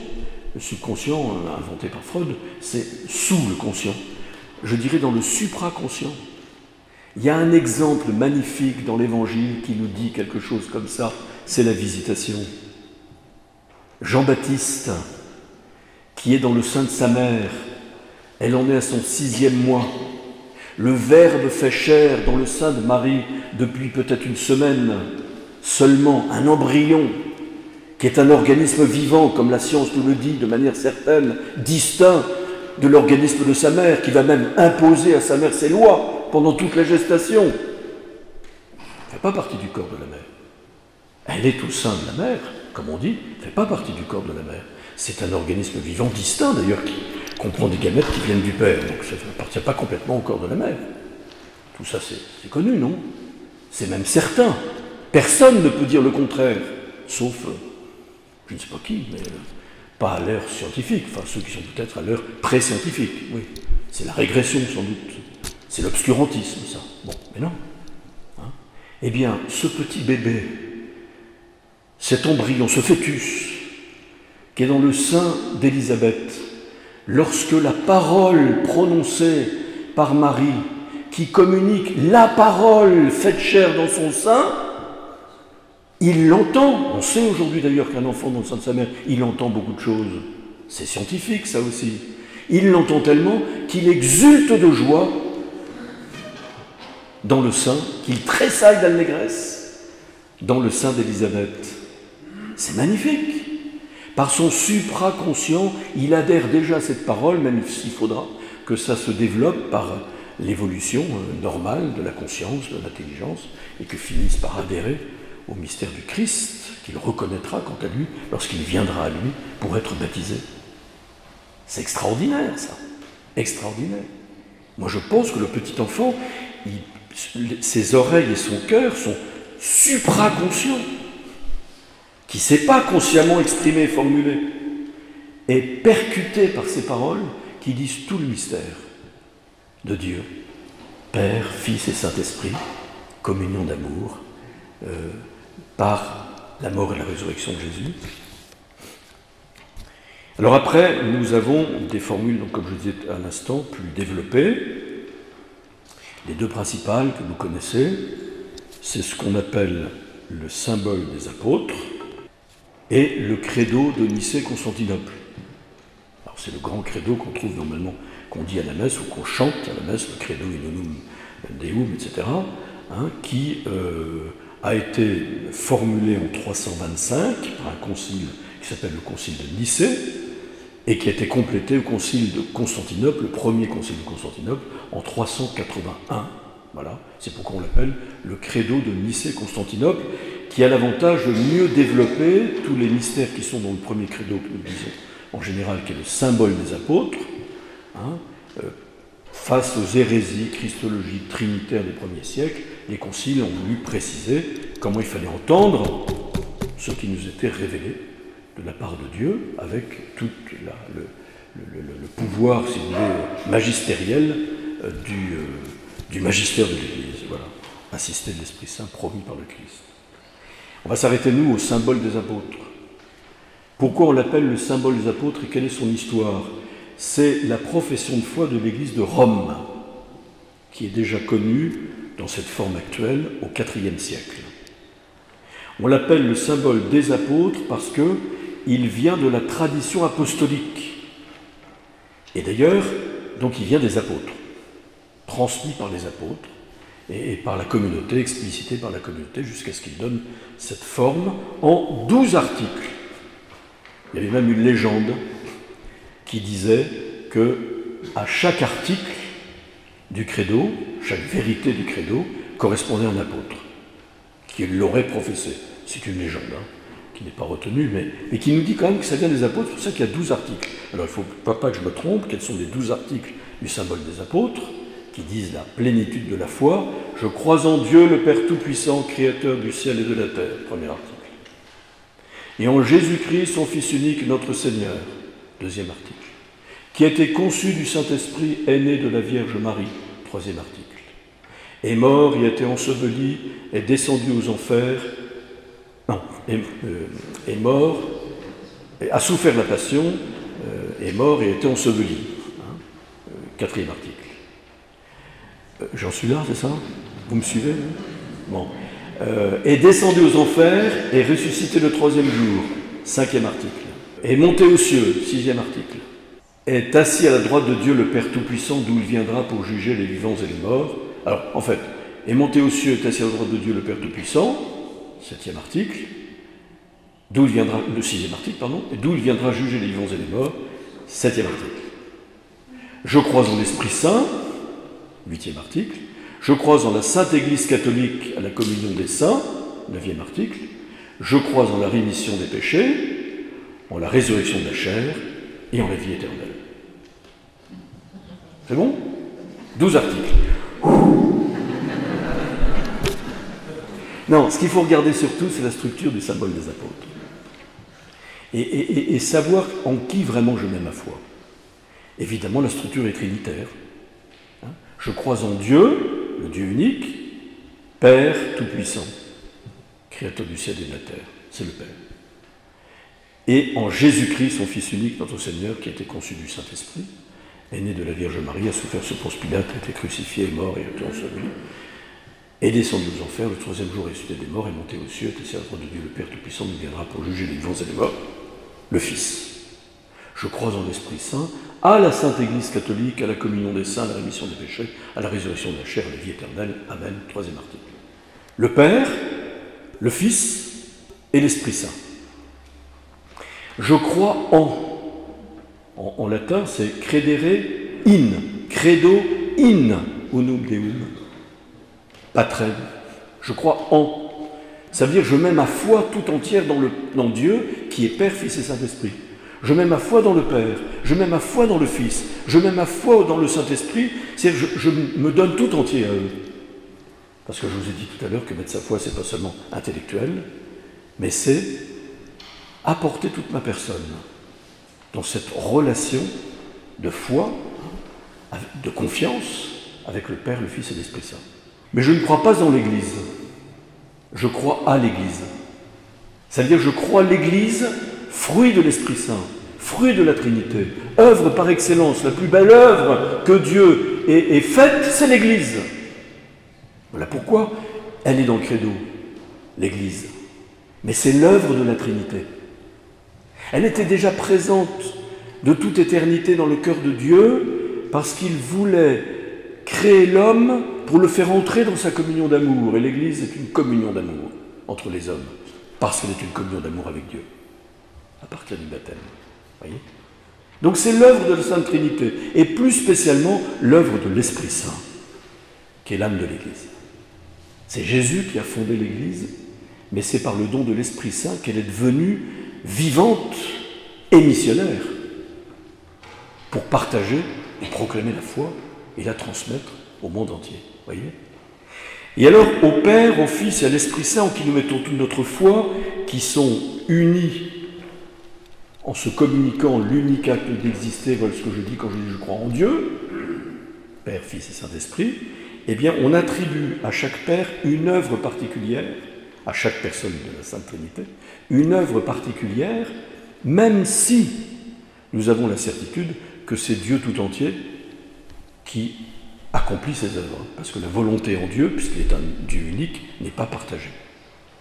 subconscient, inventé par Freud, c'est sous le conscient. Je dirais dans le supraconscient. Il y a un exemple magnifique dans l'Évangile qui nous dit quelque chose comme ça, c'est la visitation. Jean-Baptiste, qui est dans le sein de sa mère, elle en est à son 6e mois. Le Verbe fait chair dans le sein de Marie depuis peut-être une semaine, seulement un embryon, qui est un organisme vivant, comme la science nous le dit de manière certaine, distinct de l'organisme de sa mère, qui va même imposer à sa mère ses lois pendant toute la gestation. Elle ne fait pas partie du corps de la mère. Elle est au sein de la mère, comme on dit, elle ne fait pas partie du corps de la mère. C'est un organisme vivant distinct, d'ailleurs, qui comprend des gamètes qui viennent du père, donc ça n'appartient pas complètement au corps de la mère. Tout ça, c'est connu, non? C'est même certain. Personne ne peut dire le contraire, sauf, je ne sais pas qui, mais pas à l'ère scientifique, enfin ceux qui sont peut-être à l'ère pré-scientifique, oui. C'est la régression, sans doute. C'est l'obscurantisme, ça. Bon, mais non. Hein? Eh bien, ce petit bébé, cet embryon, ce fœtus, qui est dans le sein d'Élisabeth, lorsque la parole prononcée par Marie, qui communique la parole faite chair dans son sein, il l'entend. On sait aujourd'hui d'ailleurs qu'un enfant dans le sein de sa mère, il entend beaucoup de choses. C'est scientifique, ça aussi. Il l'entend tellement qu'il exulte de joie dans le sein, qu'il tressaille d'allégresse dans le sein d'Élisabeth. C'est magnifique. Par son supraconscient, il adhère déjà à cette parole, même s'il faudra que ça se développe par l'évolution normale de la conscience, de l'intelligence, et que finisse par adhérer au mystère du Christ, qu'il reconnaîtra quant à lui, lorsqu'il viendra à lui pour être baptisé. C'est extraordinaire, ça. Extraordinaire. Moi, je pense que le petit enfant, ses oreilles et son cœur sont supraconscients, qui ne sait pas consciemment exprimer et formuler, est percuté par ces paroles qui disent tout le mystère de Dieu, Père, Fils et Saint-Esprit, communion d'amour, par la mort et la résurrection de Jésus. Alors après, nous avons des formules, donc, comme je disais à l'instant, plus développées. Les deux principales que vous connaissez, c'est ce qu'on appelle le symbole des apôtres et le credo de Nicée-Constantinople. Alors c'est le grand credo qu'on trouve normalement, qu'on dit à la messe ou qu'on chante à la messe, le credo in unum deum, etc., qui a été formulé en 325 par un concile qui s'appelle le concile de Nicée et qui a été complété au concile de Constantinople, le premier concile de Constantinople, en 381. Voilà, c'est pourquoi on l'appelle le credo de Nicée-Constantinople, qui a l'avantage de mieux développer tous les mystères qui sont dans le premier credo que nous disons en général, qui est le symbole des apôtres, face aux hérésies christologiques trinitaires des premiers siècles. Les conciles ont voulu préciser comment il fallait entendre ce qui nous était révélé de la part de Dieu, avec tout le pouvoir, si vous voulez, magistériel du magistère de l'Église. Voilà, assisté de l'Esprit Saint promis par le Christ. On va s'arrêter, nous, au symbole des apôtres. Pourquoi on l'appelle le symbole des apôtres et quelle est son histoire? C'est la profession de foi de l'Église de Rome, qui est déjà connue dans cette forme actuelle au IVe siècle. On l'appelle le symbole des apôtres parce qu'il vient de la tradition apostolique. Et d'ailleurs, donc il vient des apôtres, transmis par les apôtres et par la communauté, explicité par la communauté, jusqu'à ce qu'il donne cette forme en 12 articles. Il y avait même une légende qui disait que à chaque article du credo, chaque vérité du credo, correspondait à un apôtre qui l'aurait professé. C'est une légende, qui n'est pas retenue, mais qui nous dit quand même que ça vient des apôtres, c'est pour ça qu'il y a 12 articles. Alors il ne faut pas que je me trompe, quels sont les 12 articles du symbole des apôtres, qui disent la plénitude de la foi. Je crois en Dieu, le Père Tout-Puissant, Créateur du ciel et de la terre, premier article. Et en Jésus-Christ, son Fils unique, notre Seigneur, deuxième article. Qui a été conçu du Saint-Esprit, est né de la Vierge Marie, troisième article. Est mort, y a été enseveli, est descendu aux enfers, est mort, a souffert la passion, est mort et a été enseveli. Quatrième article. J'en suis là, c'est ça? Vous me suivez? Bon. Est descendu aux enfers et ressuscité le troisième jour. Cinquième article. Est monté aux cieux. Sixième article. Est assis à la droite de Dieu le Père Tout-Puissant, d'où il viendra pour juger les vivants et les morts. Alors, en fait, est monté aux cieux, est assis à la droite de Dieu le Père Tout-Puissant. Septième article. D'où il viendra, le sixième article, pardon. Et d'où il viendra juger les vivants et les morts. Septième article. Je crois en l'Esprit Saint. Huitième article. Je crois en la Sainte Église catholique à la communion des saints, 9e article. Je crois en la rémission des péchés, en la résurrection de la chair et en la vie éternelle. C'est bon? 12 articles. Non, ce qu'il faut regarder surtout, c'est la structure du symbole des apôtres. Et savoir en qui vraiment je mets ma foi. Évidemment, la structure est trinitaire. Je crois en Dieu, le Dieu unique, Père Tout-Puissant, Créateur du ciel et de la terre, c'est le Père. Et en Jésus-Christ, son Fils unique, notre Seigneur, qui a été conçu du Saint-Esprit, est né de la Vierge Marie, a souffert sous Ponce Pilate, a été crucifié, est mort et a été enseveli, est descendu aux enfers, le troisième jour ressuscité des morts, est monté aux cieux, est assis à la droite de Dieu, le Père Tout-Puissant, nous viendra pour juger les vivants et les morts, le Fils. Je crois en l'Esprit Saint, à la Sainte Église catholique, à la communion des saints, à la rémission des péchés, à la résurrection de la chair, à la vie éternelle. Amen. Troisième article. Le Père, le Fils et l'Esprit Saint. Je crois en latin, c'est credere in, credo in unum deum, patrem. Je crois en. Ça veut dire que je mets ma foi tout entière dans Dieu, qui est Père, Fils et Saint-Esprit. Je mets ma foi dans le Père, je mets ma foi dans le Fils, je mets ma foi dans le Saint-Esprit, c'est-à-dire que je me donne tout entier à eux. Parce que je vous ai dit tout à l'heure que mettre sa foi, c'est pas seulement intellectuel, mais c'est apporter toute ma personne dans cette relation de foi, de confiance avec le Père, le Fils et l'Esprit Saint. Mais je ne crois pas en l'Église, je crois à l'Église. C'est-à-dire que je crois l'Église, fruit de l'Esprit Saint, fruit de la Trinité, œuvre par excellence, la plus belle œuvre que Dieu ait faite, c'est l'Église. Voilà pourquoi elle est dans le credo, l'Église. Mais c'est l'œuvre de la Trinité. Elle était déjà présente de toute éternité dans le cœur de Dieu parce qu'il voulait créer l'homme pour le faire entrer dans sa communion d'amour. Et l'Église est une communion d'amour entre les hommes, parce qu'elle est une communion d'amour avec Dieu, à partir du baptême. Voyez ? Donc c'est l'œuvre de la Sainte Trinité, et plus spécialement l'œuvre de l'Esprit Saint, qui est l'âme de l'Église. C'est Jésus qui a fondé l'Église, mais c'est par le don de l'Esprit Saint qu'elle est devenue vivante et missionnaire, pour partager et proclamer la foi et la transmettre au monde entier. Voyez ? Et alors, au Père, au Fils et à l'Esprit Saint, en qui nous mettons toute notre foi, qui sont unis en se communiquant l'unique acte d'exister, voilà ce que je dis quand je dis je crois en Dieu, Père, Fils et Saint-Esprit, eh bien, on attribue à chaque Père une œuvre particulière, à chaque personne de la Sainte Trinité, une œuvre particulière, même si nous avons la certitude que c'est Dieu tout entier qui accomplit ses œuvres, parce que la volonté en Dieu, puisqu'il est un Dieu unique, n'est pas partagée. Voyez ?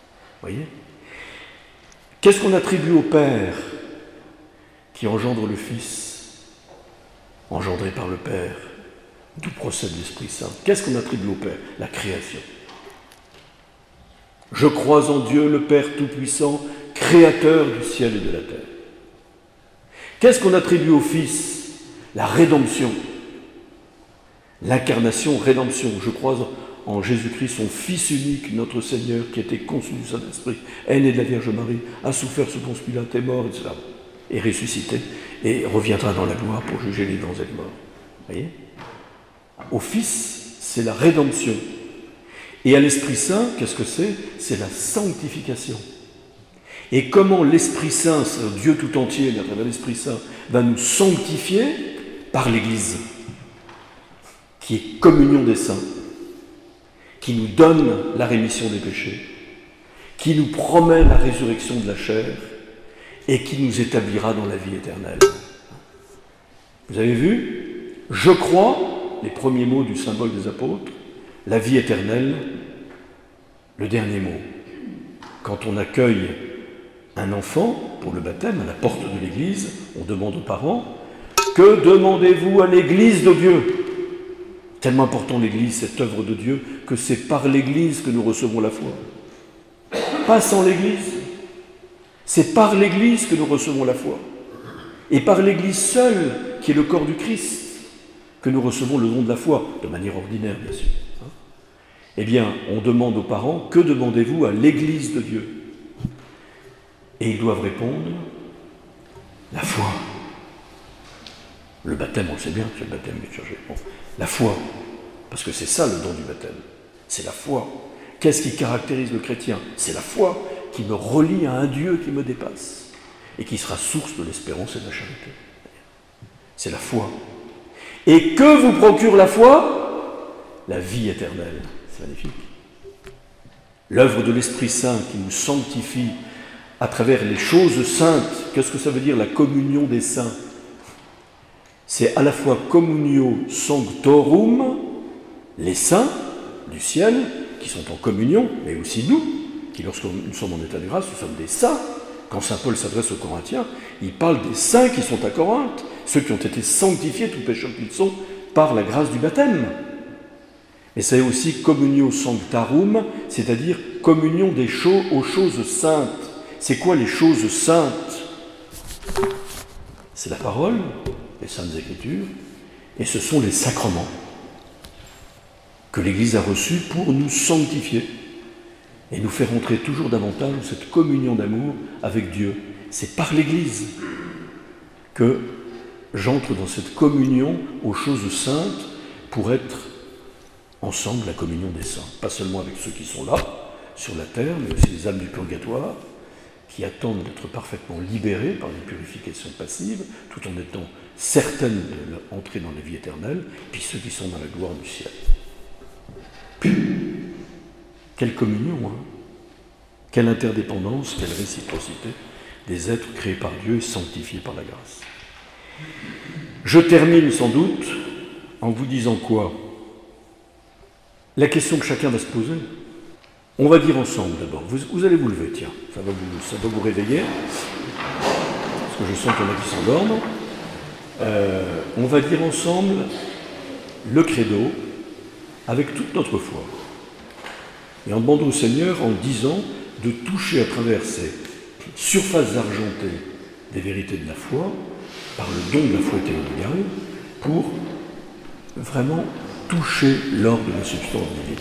Qu'est-ce qu'on attribue au Père qui engendre le Fils, engendré par le Père, d'où procède l'Esprit Saint? Qu'est-ce qu'on attribue au Père? La création. Je crois en Dieu, le Père Tout-Puissant, créateur du ciel et de la terre. Qu'est-ce qu'on attribue au Fils? La rédemption. L'incarnation, rédemption. Je crois en Jésus-Christ, son Fils unique, notre Seigneur, qui a été conçu du Saint-Esprit, est né de la Vierge Marie, a souffert sous Ponce Pilate, est mort, etc. Et ressuscité, et reviendra dans la gloire pour juger les vivants et les morts. Vous voyez ? Au Fils, c'est la rédemption. Et à l'Esprit Saint, qu'est-ce que c'est? C'est la sanctification. Et comment l'Esprit Saint, Dieu tout entier, à travers l'Esprit Saint, va nous sanctifier? Par l'Église, qui est communion des saints, qui nous donne la rémission des péchés, qui nous promet la résurrection de la chair et qui nous établira dans la vie éternelle. Vous avez vu? Je crois, les premiers mots du symbole des apôtres, la vie éternelle, le dernier mot. Quand on accueille un enfant pour le baptême à la porte de l'église, on demande aux parents, que demandez-vous à l'église de Dieu? Tellement important l'église, cette œuvre de Dieu, que c'est par l'église que nous recevons la foi. Pas sans l'église. C'est par l'église que nous recevons la foi. Et par l'église seule, qui est le corps du Christ, que nous recevons le don de la foi, de manière ordinaire bien sûr. Eh bien, on demande aux parents, que demandez-vous à l'église de Dieu? Et ils doivent répondre, la foi. Le baptême, on le sait bien, c'est le baptême liturgique. Bon, la foi, parce que c'est ça le don du baptême, c'est la foi. Qu'est-ce qui caractérise le chrétien? C'est la foi qui me relie à un Dieu qui me dépasse et qui sera source de l'espérance et de la charité. C'est la foi. Et que vous procure la foi? La vie éternelle. C'est magnifique. L'œuvre de l'Esprit Saint qui nous sanctifie à travers les choses saintes. Qu'est-ce que ça veut dire la communion des saints? C'est à la fois communio sanctorum, les saints du ciel, qui sont en communion, mais aussi nous, qui lorsque nous sommes en état de grâce, nous sommes des saints. Quand saint Paul s'adresse aux Corinthiens, il parle des saints qui sont à Corinthe, ceux qui ont été sanctifiés, tout pécheurs qu'ils sont, par la grâce du baptême. Mais c'est aussi communio sanctarum, c'est-à-dire communion aux choses saintes. C'est quoi les choses saintes? C'est la parole, les saintes écritures, et ce sont les sacrements que l'Église a reçus pour nous sanctifier et nous faire entrer toujours davantage dans cette communion d'amour avec Dieu. C'est par l'Église que j'entre dans cette communion aux choses saintes pour être ensemble la communion des saints. Pas seulement avec ceux qui sont là, sur la terre, mais aussi les âmes du purgatoire, qui attendent d'être parfaitement libérées par les purifications passives, tout en étant certaines d'entrer dans la vie éternelle, puis ceux qui sont dans la gloire du ciel. Puis, quelle communion, hein? Quelle interdépendance, quelle réciprocité des êtres créés par Dieu et sanctifiés par la grâce. Je termine sans doute en vous disant quoi? La question que chacun va se poser. On va dire ensemble d'abord. Vous allez vous lever, tiens, ça va vous réveiller, parce que je sens qu'il y en a qui s'endorment. On va dire ensemble le credo avec toute notre foi. Et en demandant au Seigneur, en disant de toucher à travers ces surfaces argentées des vérités de la foi, par le don de la foi théologale, pour vraiment toucher l'or de la substance divine.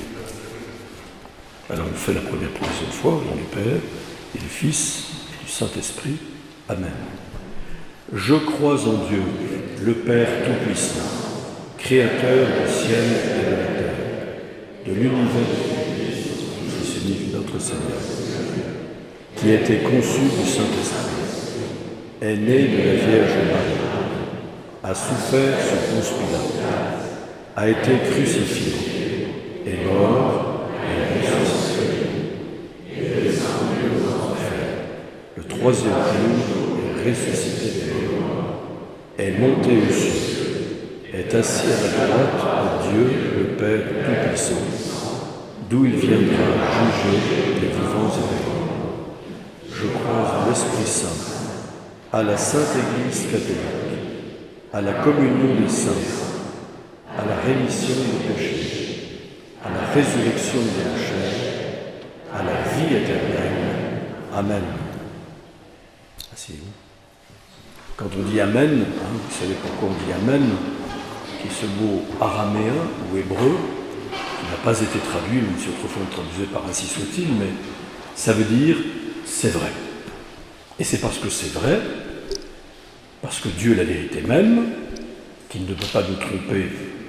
Alors on fait la première profession de foi au nom du Père et du Fils et du Saint-Esprit. Amen. Je crois en Dieu, le Père Tout-Puissant, Créateur du ciel et de la terre, de l'univers, Fils unique notre Seigneur, qui a été conçu du Saint-Esprit, est né de la Vierge Marie, a souffert sous Ponce Pilate, a été crucifié, est mort et ressuscité, et descendu aux enfers. Le troisième jour est ressuscité des morts, est monté aux cieux, est assis à la droite de Dieu, le Père Tout-Puissant, d'où il viendra juger les vivants et les morts. Je crois en l'Esprit Saint, à la Sainte Église catholique, à la communion des saints, à la rémission des péchés, à la résurrection de la chair, à la vie éternelle. Amen. Asseyez-vous. Quand on dit Amen, vous savez pourquoi on dit Amen, qui est ce mot araméen ou hébreu, qui n'a pas été traduit, même si autrefois on traduisait par ainsi soit-il, mais ça veut dire c'est vrai. Et c'est parce que c'est vrai, parce que Dieu est la vérité même, qu'il ne peut pas nous tromper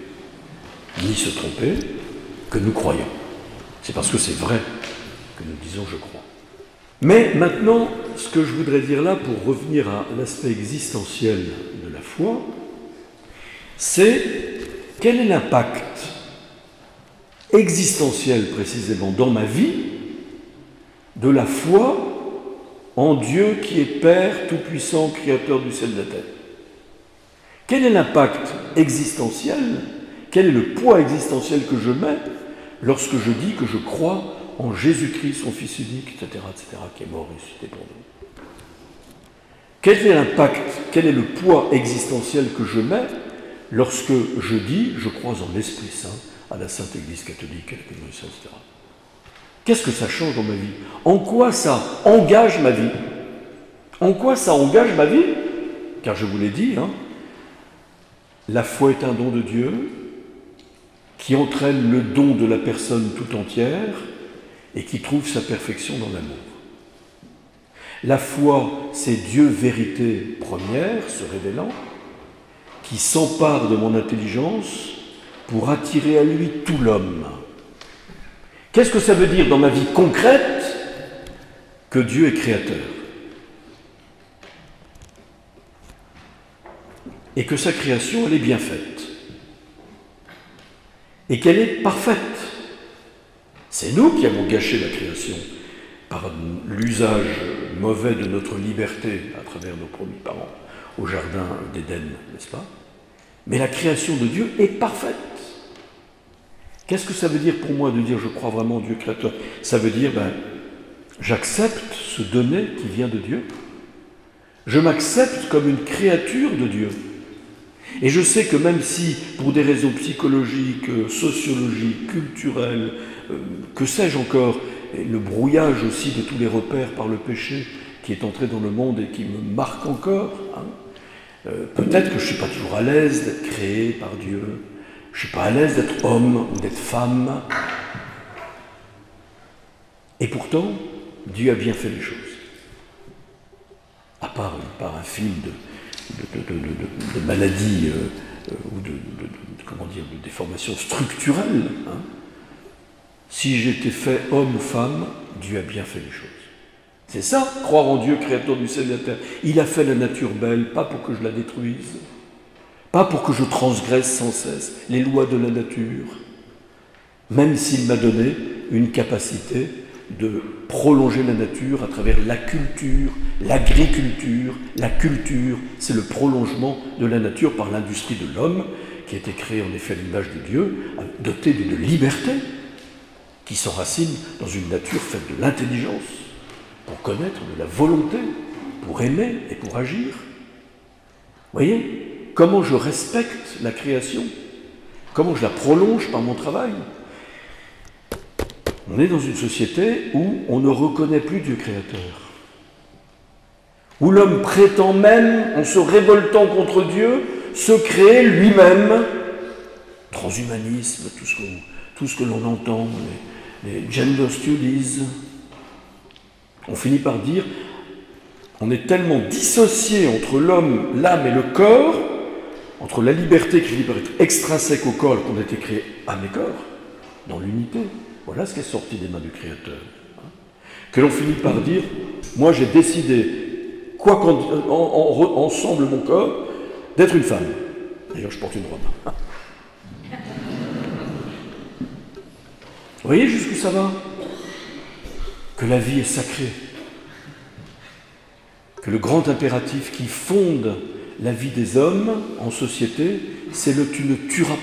ni se tromper, que nous croyons. C'est parce que c'est vrai que nous disons je crois. Mais maintenant, ce que je voudrais dire là, pour revenir à l'aspect existentiel de la foi, c'est quel est l'impact existentiel précisément dans ma vie de la foi en Dieu qui est Père Tout-Puissant, Créateur du ciel et de la terre. Quel est l'impact existentiel, quel est le poids existentiel que je mets lorsque je dis que je crois en Jésus-Christ, son Fils unique, etc., qui est mort et ressuscité pour nous? Quel est l'impact, quel est le poids existentiel que je mets lorsque je dis je crois en l'Esprit Saint, à la Sainte Église catholique, à la communion, etc. Qu'est-ce que ça change dans ma vie? En quoi ça engage ma vie? En quoi ça engage ma vie? Car je vous l'ai dit, la foi est un don de Dieu qui entraîne le don de la personne tout entière et qui trouve sa perfection dans l'amour. La foi, c'est Dieu vérité première, se révélant, qui s'empare de mon intelligence pour attirer à lui tout l'homme. Qu'est-ce que ça veut dire dans ma vie concrète que Dieu est créateur? Et que sa création, elle est bien faite. Et qu'elle est parfaite. C'est nous qui avons gâché la création par l'usage mauvais de notre liberté à travers nos premiers parents au jardin d'Éden, n'est-ce pas? Mais la création de Dieu est parfaite. Qu'est-ce que ça veut dire pour moi de dire je crois vraiment en Dieu créateur? Ça veut dire, j'accepte ce donné qui vient de Dieu. Je m'accepte comme une créature de Dieu. Et je sais que même si, pour des raisons psychologiques, sociologiques, culturelles, que sais-je encore, et le brouillage aussi de tous les repères par le péché qui est entré dans le monde et qui me marque encore, peut-être que je ne suis pas toujours à l'aise d'être créé par Dieu, je ne suis pas à l'aise d'être homme ou d'être femme. Et pourtant, Dieu a bien fait les choses. À part un film de maladies ou de déformations structurelles. Si j'étais fait homme ou femme, Dieu a bien fait les choses. C'est ça, croire en Dieu, créateur du ciel et de la terre. Il a fait la nature belle, pas pour que je la détruise, pas pour que je transgresse sans cesse les lois de la nature, même s'il m'a donné une capacité de prolonger la nature à travers la culture, l'agriculture. La culture, c'est le prolongement de la nature par l'industrie de l'homme, qui a été créé en effet à l'image de Dieu, doté d'une liberté qui s'enracine dans une nature faite de l'intelligence, pour connaître, de la volonté, pour aimer et pour agir. Vous voyez comment je respecte la création, comment je la prolonge par mon travail. On est dans une société où on ne reconnaît plus Dieu créateur, où l'homme prétend même, en se révoltant contre Dieu, se créer lui-même. Transhumanisme, tout ce que l'on entend, les gender studies. On finit par dire, on est tellement dissocié entre l'homme, l'âme et le corps, entre la liberté qui finit par être extrinsèque au corps, qu'on a été créé âme et corps, dans l'unité. Voilà ce qui est sorti des mains du Créateur. Que l'on finit par dire, moi j'ai décidé, quoi ensemble mon corps, d'être une femme. D'ailleurs, je porte une robe. Vous voyez jusqu'où ça va? Que la vie est sacrée. Que le grand impératif qui fonde la vie des hommes en société, c'est le « tu ne tueras pas ».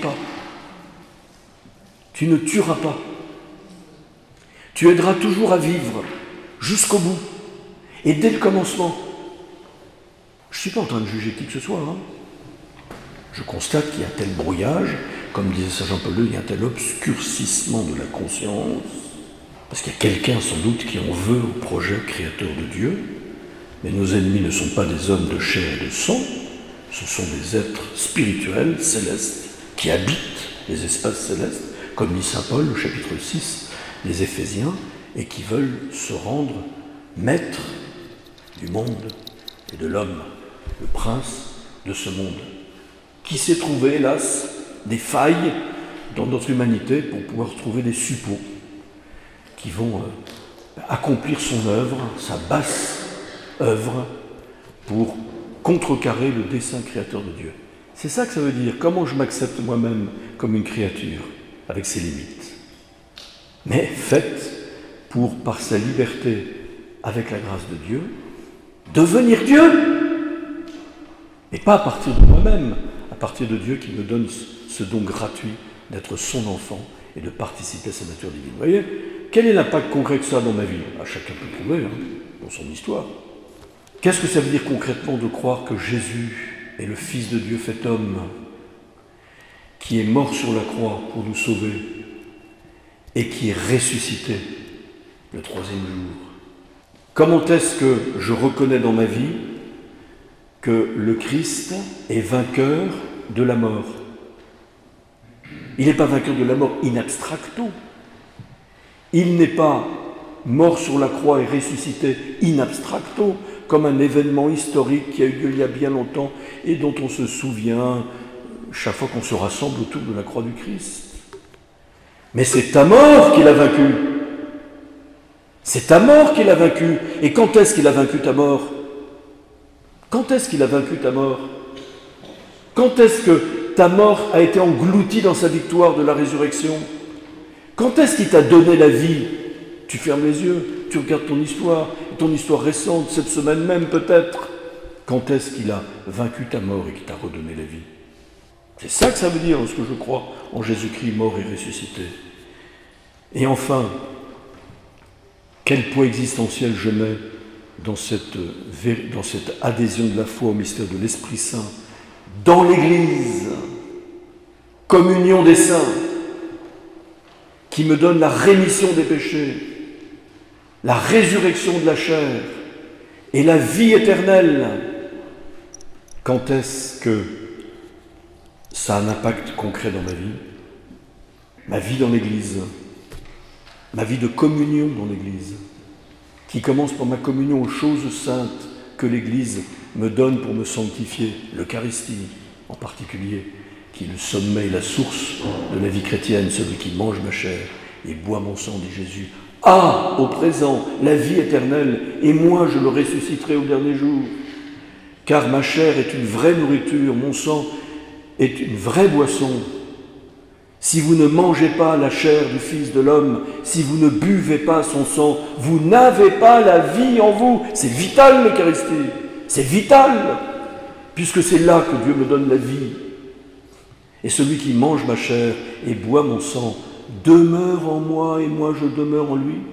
Tu ne tueras pas. Tu aideras toujours à vivre jusqu'au bout et dès le commencement. Je ne suis pas en train de juger qui que ce soit. Je constate qu'il y a tel brouillage, comme disait saint Jean Paul II, il y a un tel obscurcissement de la conscience, parce qu'il y a quelqu'un sans doute qui en veut au projet créateur de Dieu, mais nos ennemis ne sont pas des hommes de chair et de sang, ce sont des êtres spirituels, célestes, qui habitent les espaces célestes, comme dit saint Paul au chapitre 6 des Éphésiens, et qui veulent se rendre maîtres du monde et de l'homme, le prince de ce monde, qui s'est trouvé, hélas, des failles dans notre humanité pour pouvoir trouver des suppôts qui vont accomplir son œuvre, sa basse œuvre, pour contrecarrer le dessein créateur de Dieu. C'est ça que ça veut dire. Comment je m'accepte moi-même comme une créature, avec ses limites, mais faite pour, par sa liberté, avec la grâce de Dieu, devenir Dieu. Et pas à partir de moi-même, partir de Dieu qui me donne ce don gratuit d'être son enfant et de participer à sa nature divine. Vous voyez, quel est l'impact concret de ça dans ma vie? Chacun peut trouver, dans son histoire. Qu'est-ce que ça veut dire concrètement de croire que Jésus est le Fils de Dieu fait homme, qui est mort sur la croix pour nous sauver et qui est ressuscité le troisième jour? Comment est-ce que je reconnais dans ma vie que le Christ est vainqueur de la mort? Il n'est pas vainqueur de la mort in abstracto. Il n'est pas mort sur la croix et ressuscité in abstracto, comme un événement historique qui a eu lieu il y a bien longtemps et dont on se souvient chaque fois qu'on se rassemble autour de la croix du Christ. Mais c'est ta mort qu'il a vaincu. C'est ta mort qu'il a vaincu. Et quand est-ce qu'il a vaincu ta mort? Quand est-ce qu'il a vaincu ta mort? Quand est-ce que ta mort a été engloutie dans sa victoire de la résurrection? Quand est-ce qu'il t'a donné la vie? Tu fermes les yeux, tu regardes ton histoire récente, cette semaine même peut-être. Quand est-ce qu'il a vaincu ta mort et qu'il t'a redonné la vie? C'est ça que ça veut dire, ce que je crois en Jésus-Christ mort et ressuscité. Et enfin, quel poids existentiel je mets dans cette adhésion de la foi au mystère de l'Esprit Saint, dans l'Église, communion des saints, qui me donne la rémission des péchés, la résurrection de la chair et la vie éternelle. Quand est-ce que ça a un impact concret dans ma vie? Ma vie dans l'Église, ma vie de communion dans l'Église, qui commence par ma communion aux choses saintes que l'Église me donne pour me sanctifier, l'Eucharistie en particulier, qui est le sommet et la source de la vie chrétienne, celui qui mange ma chair et boit mon sang, dit Jésus, a au présent la vie éternelle, et moi je le ressusciterai au dernier jour. Car ma chair est une vraie nourriture, mon sang est une vraie boisson. Si vous ne mangez pas la chair du Fils de l'homme, si vous ne buvez pas son sang, vous n'avez pas la vie en vous. C'est vital l'Eucharistie, c'est vital, puisque c'est là que Dieu me donne la vie. Et celui qui mange ma chair et boit mon sang demeure en moi et moi je demeure en lui.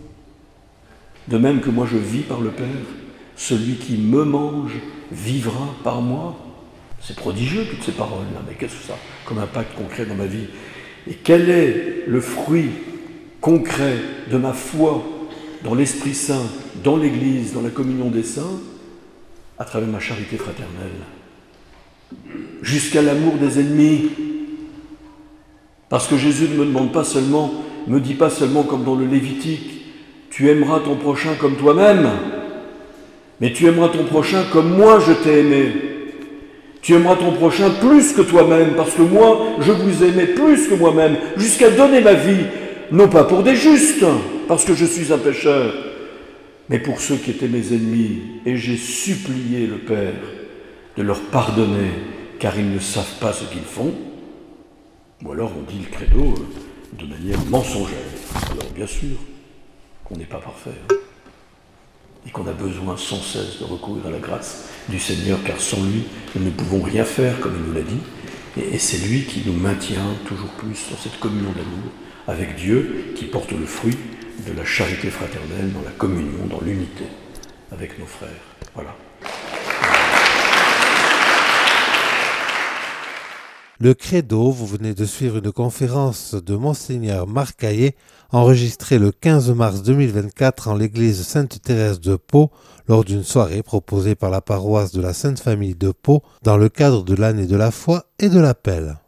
De même que moi je vis par le Père, celui qui me mange vivra par moi. C'est prodigieux toutes ces paroles-là, mais qu'est-ce que ça a comme impact concret dans ma vie? Et quel est le fruit concret de ma foi dans l'Esprit Saint, dans l'Église, dans la communion des saints? À travers ma charité fraternelle. Jusqu'à l'amour des ennemis. Parce que Jésus ne me dit pas seulement comme dans le Lévitique, tu aimeras ton prochain comme toi-même, mais tu aimeras ton prochain comme moi je t'ai aimé. Tu aimeras ton prochain plus que toi-même, parce que moi, je vous aimais plus que moi-même, jusqu'à donner ma vie, non pas pour des justes, parce que je suis un pécheur, mais pour ceux qui étaient mes ennemis. Et j'ai supplié le Père de leur pardonner, car ils ne savent pas ce qu'ils font. Ou alors on dit le credo de manière mensongère. Alors bien sûr qu'on n'est pas parfait, et qu'on a besoin sans cesse de recourir à la grâce du Seigneur, car sans lui, nous ne pouvons rien faire, comme il nous l'a dit, et c'est lui qui nous maintient toujours plus dans cette communion d'amour avec Dieu, qui porte le fruit de la charité fraternelle, dans la communion, dans l'unité avec nos frères. Voilà. Le Credo, vous venez de suivre une conférence de Monseigneur Marc Caillé, enregistrée le 15 mars 2024 en l'église Sainte-Thérèse de Pau, lors d'une soirée proposée par la paroisse de la Sainte Famille de Pau, dans le cadre de l'année de la foi et de l'appel.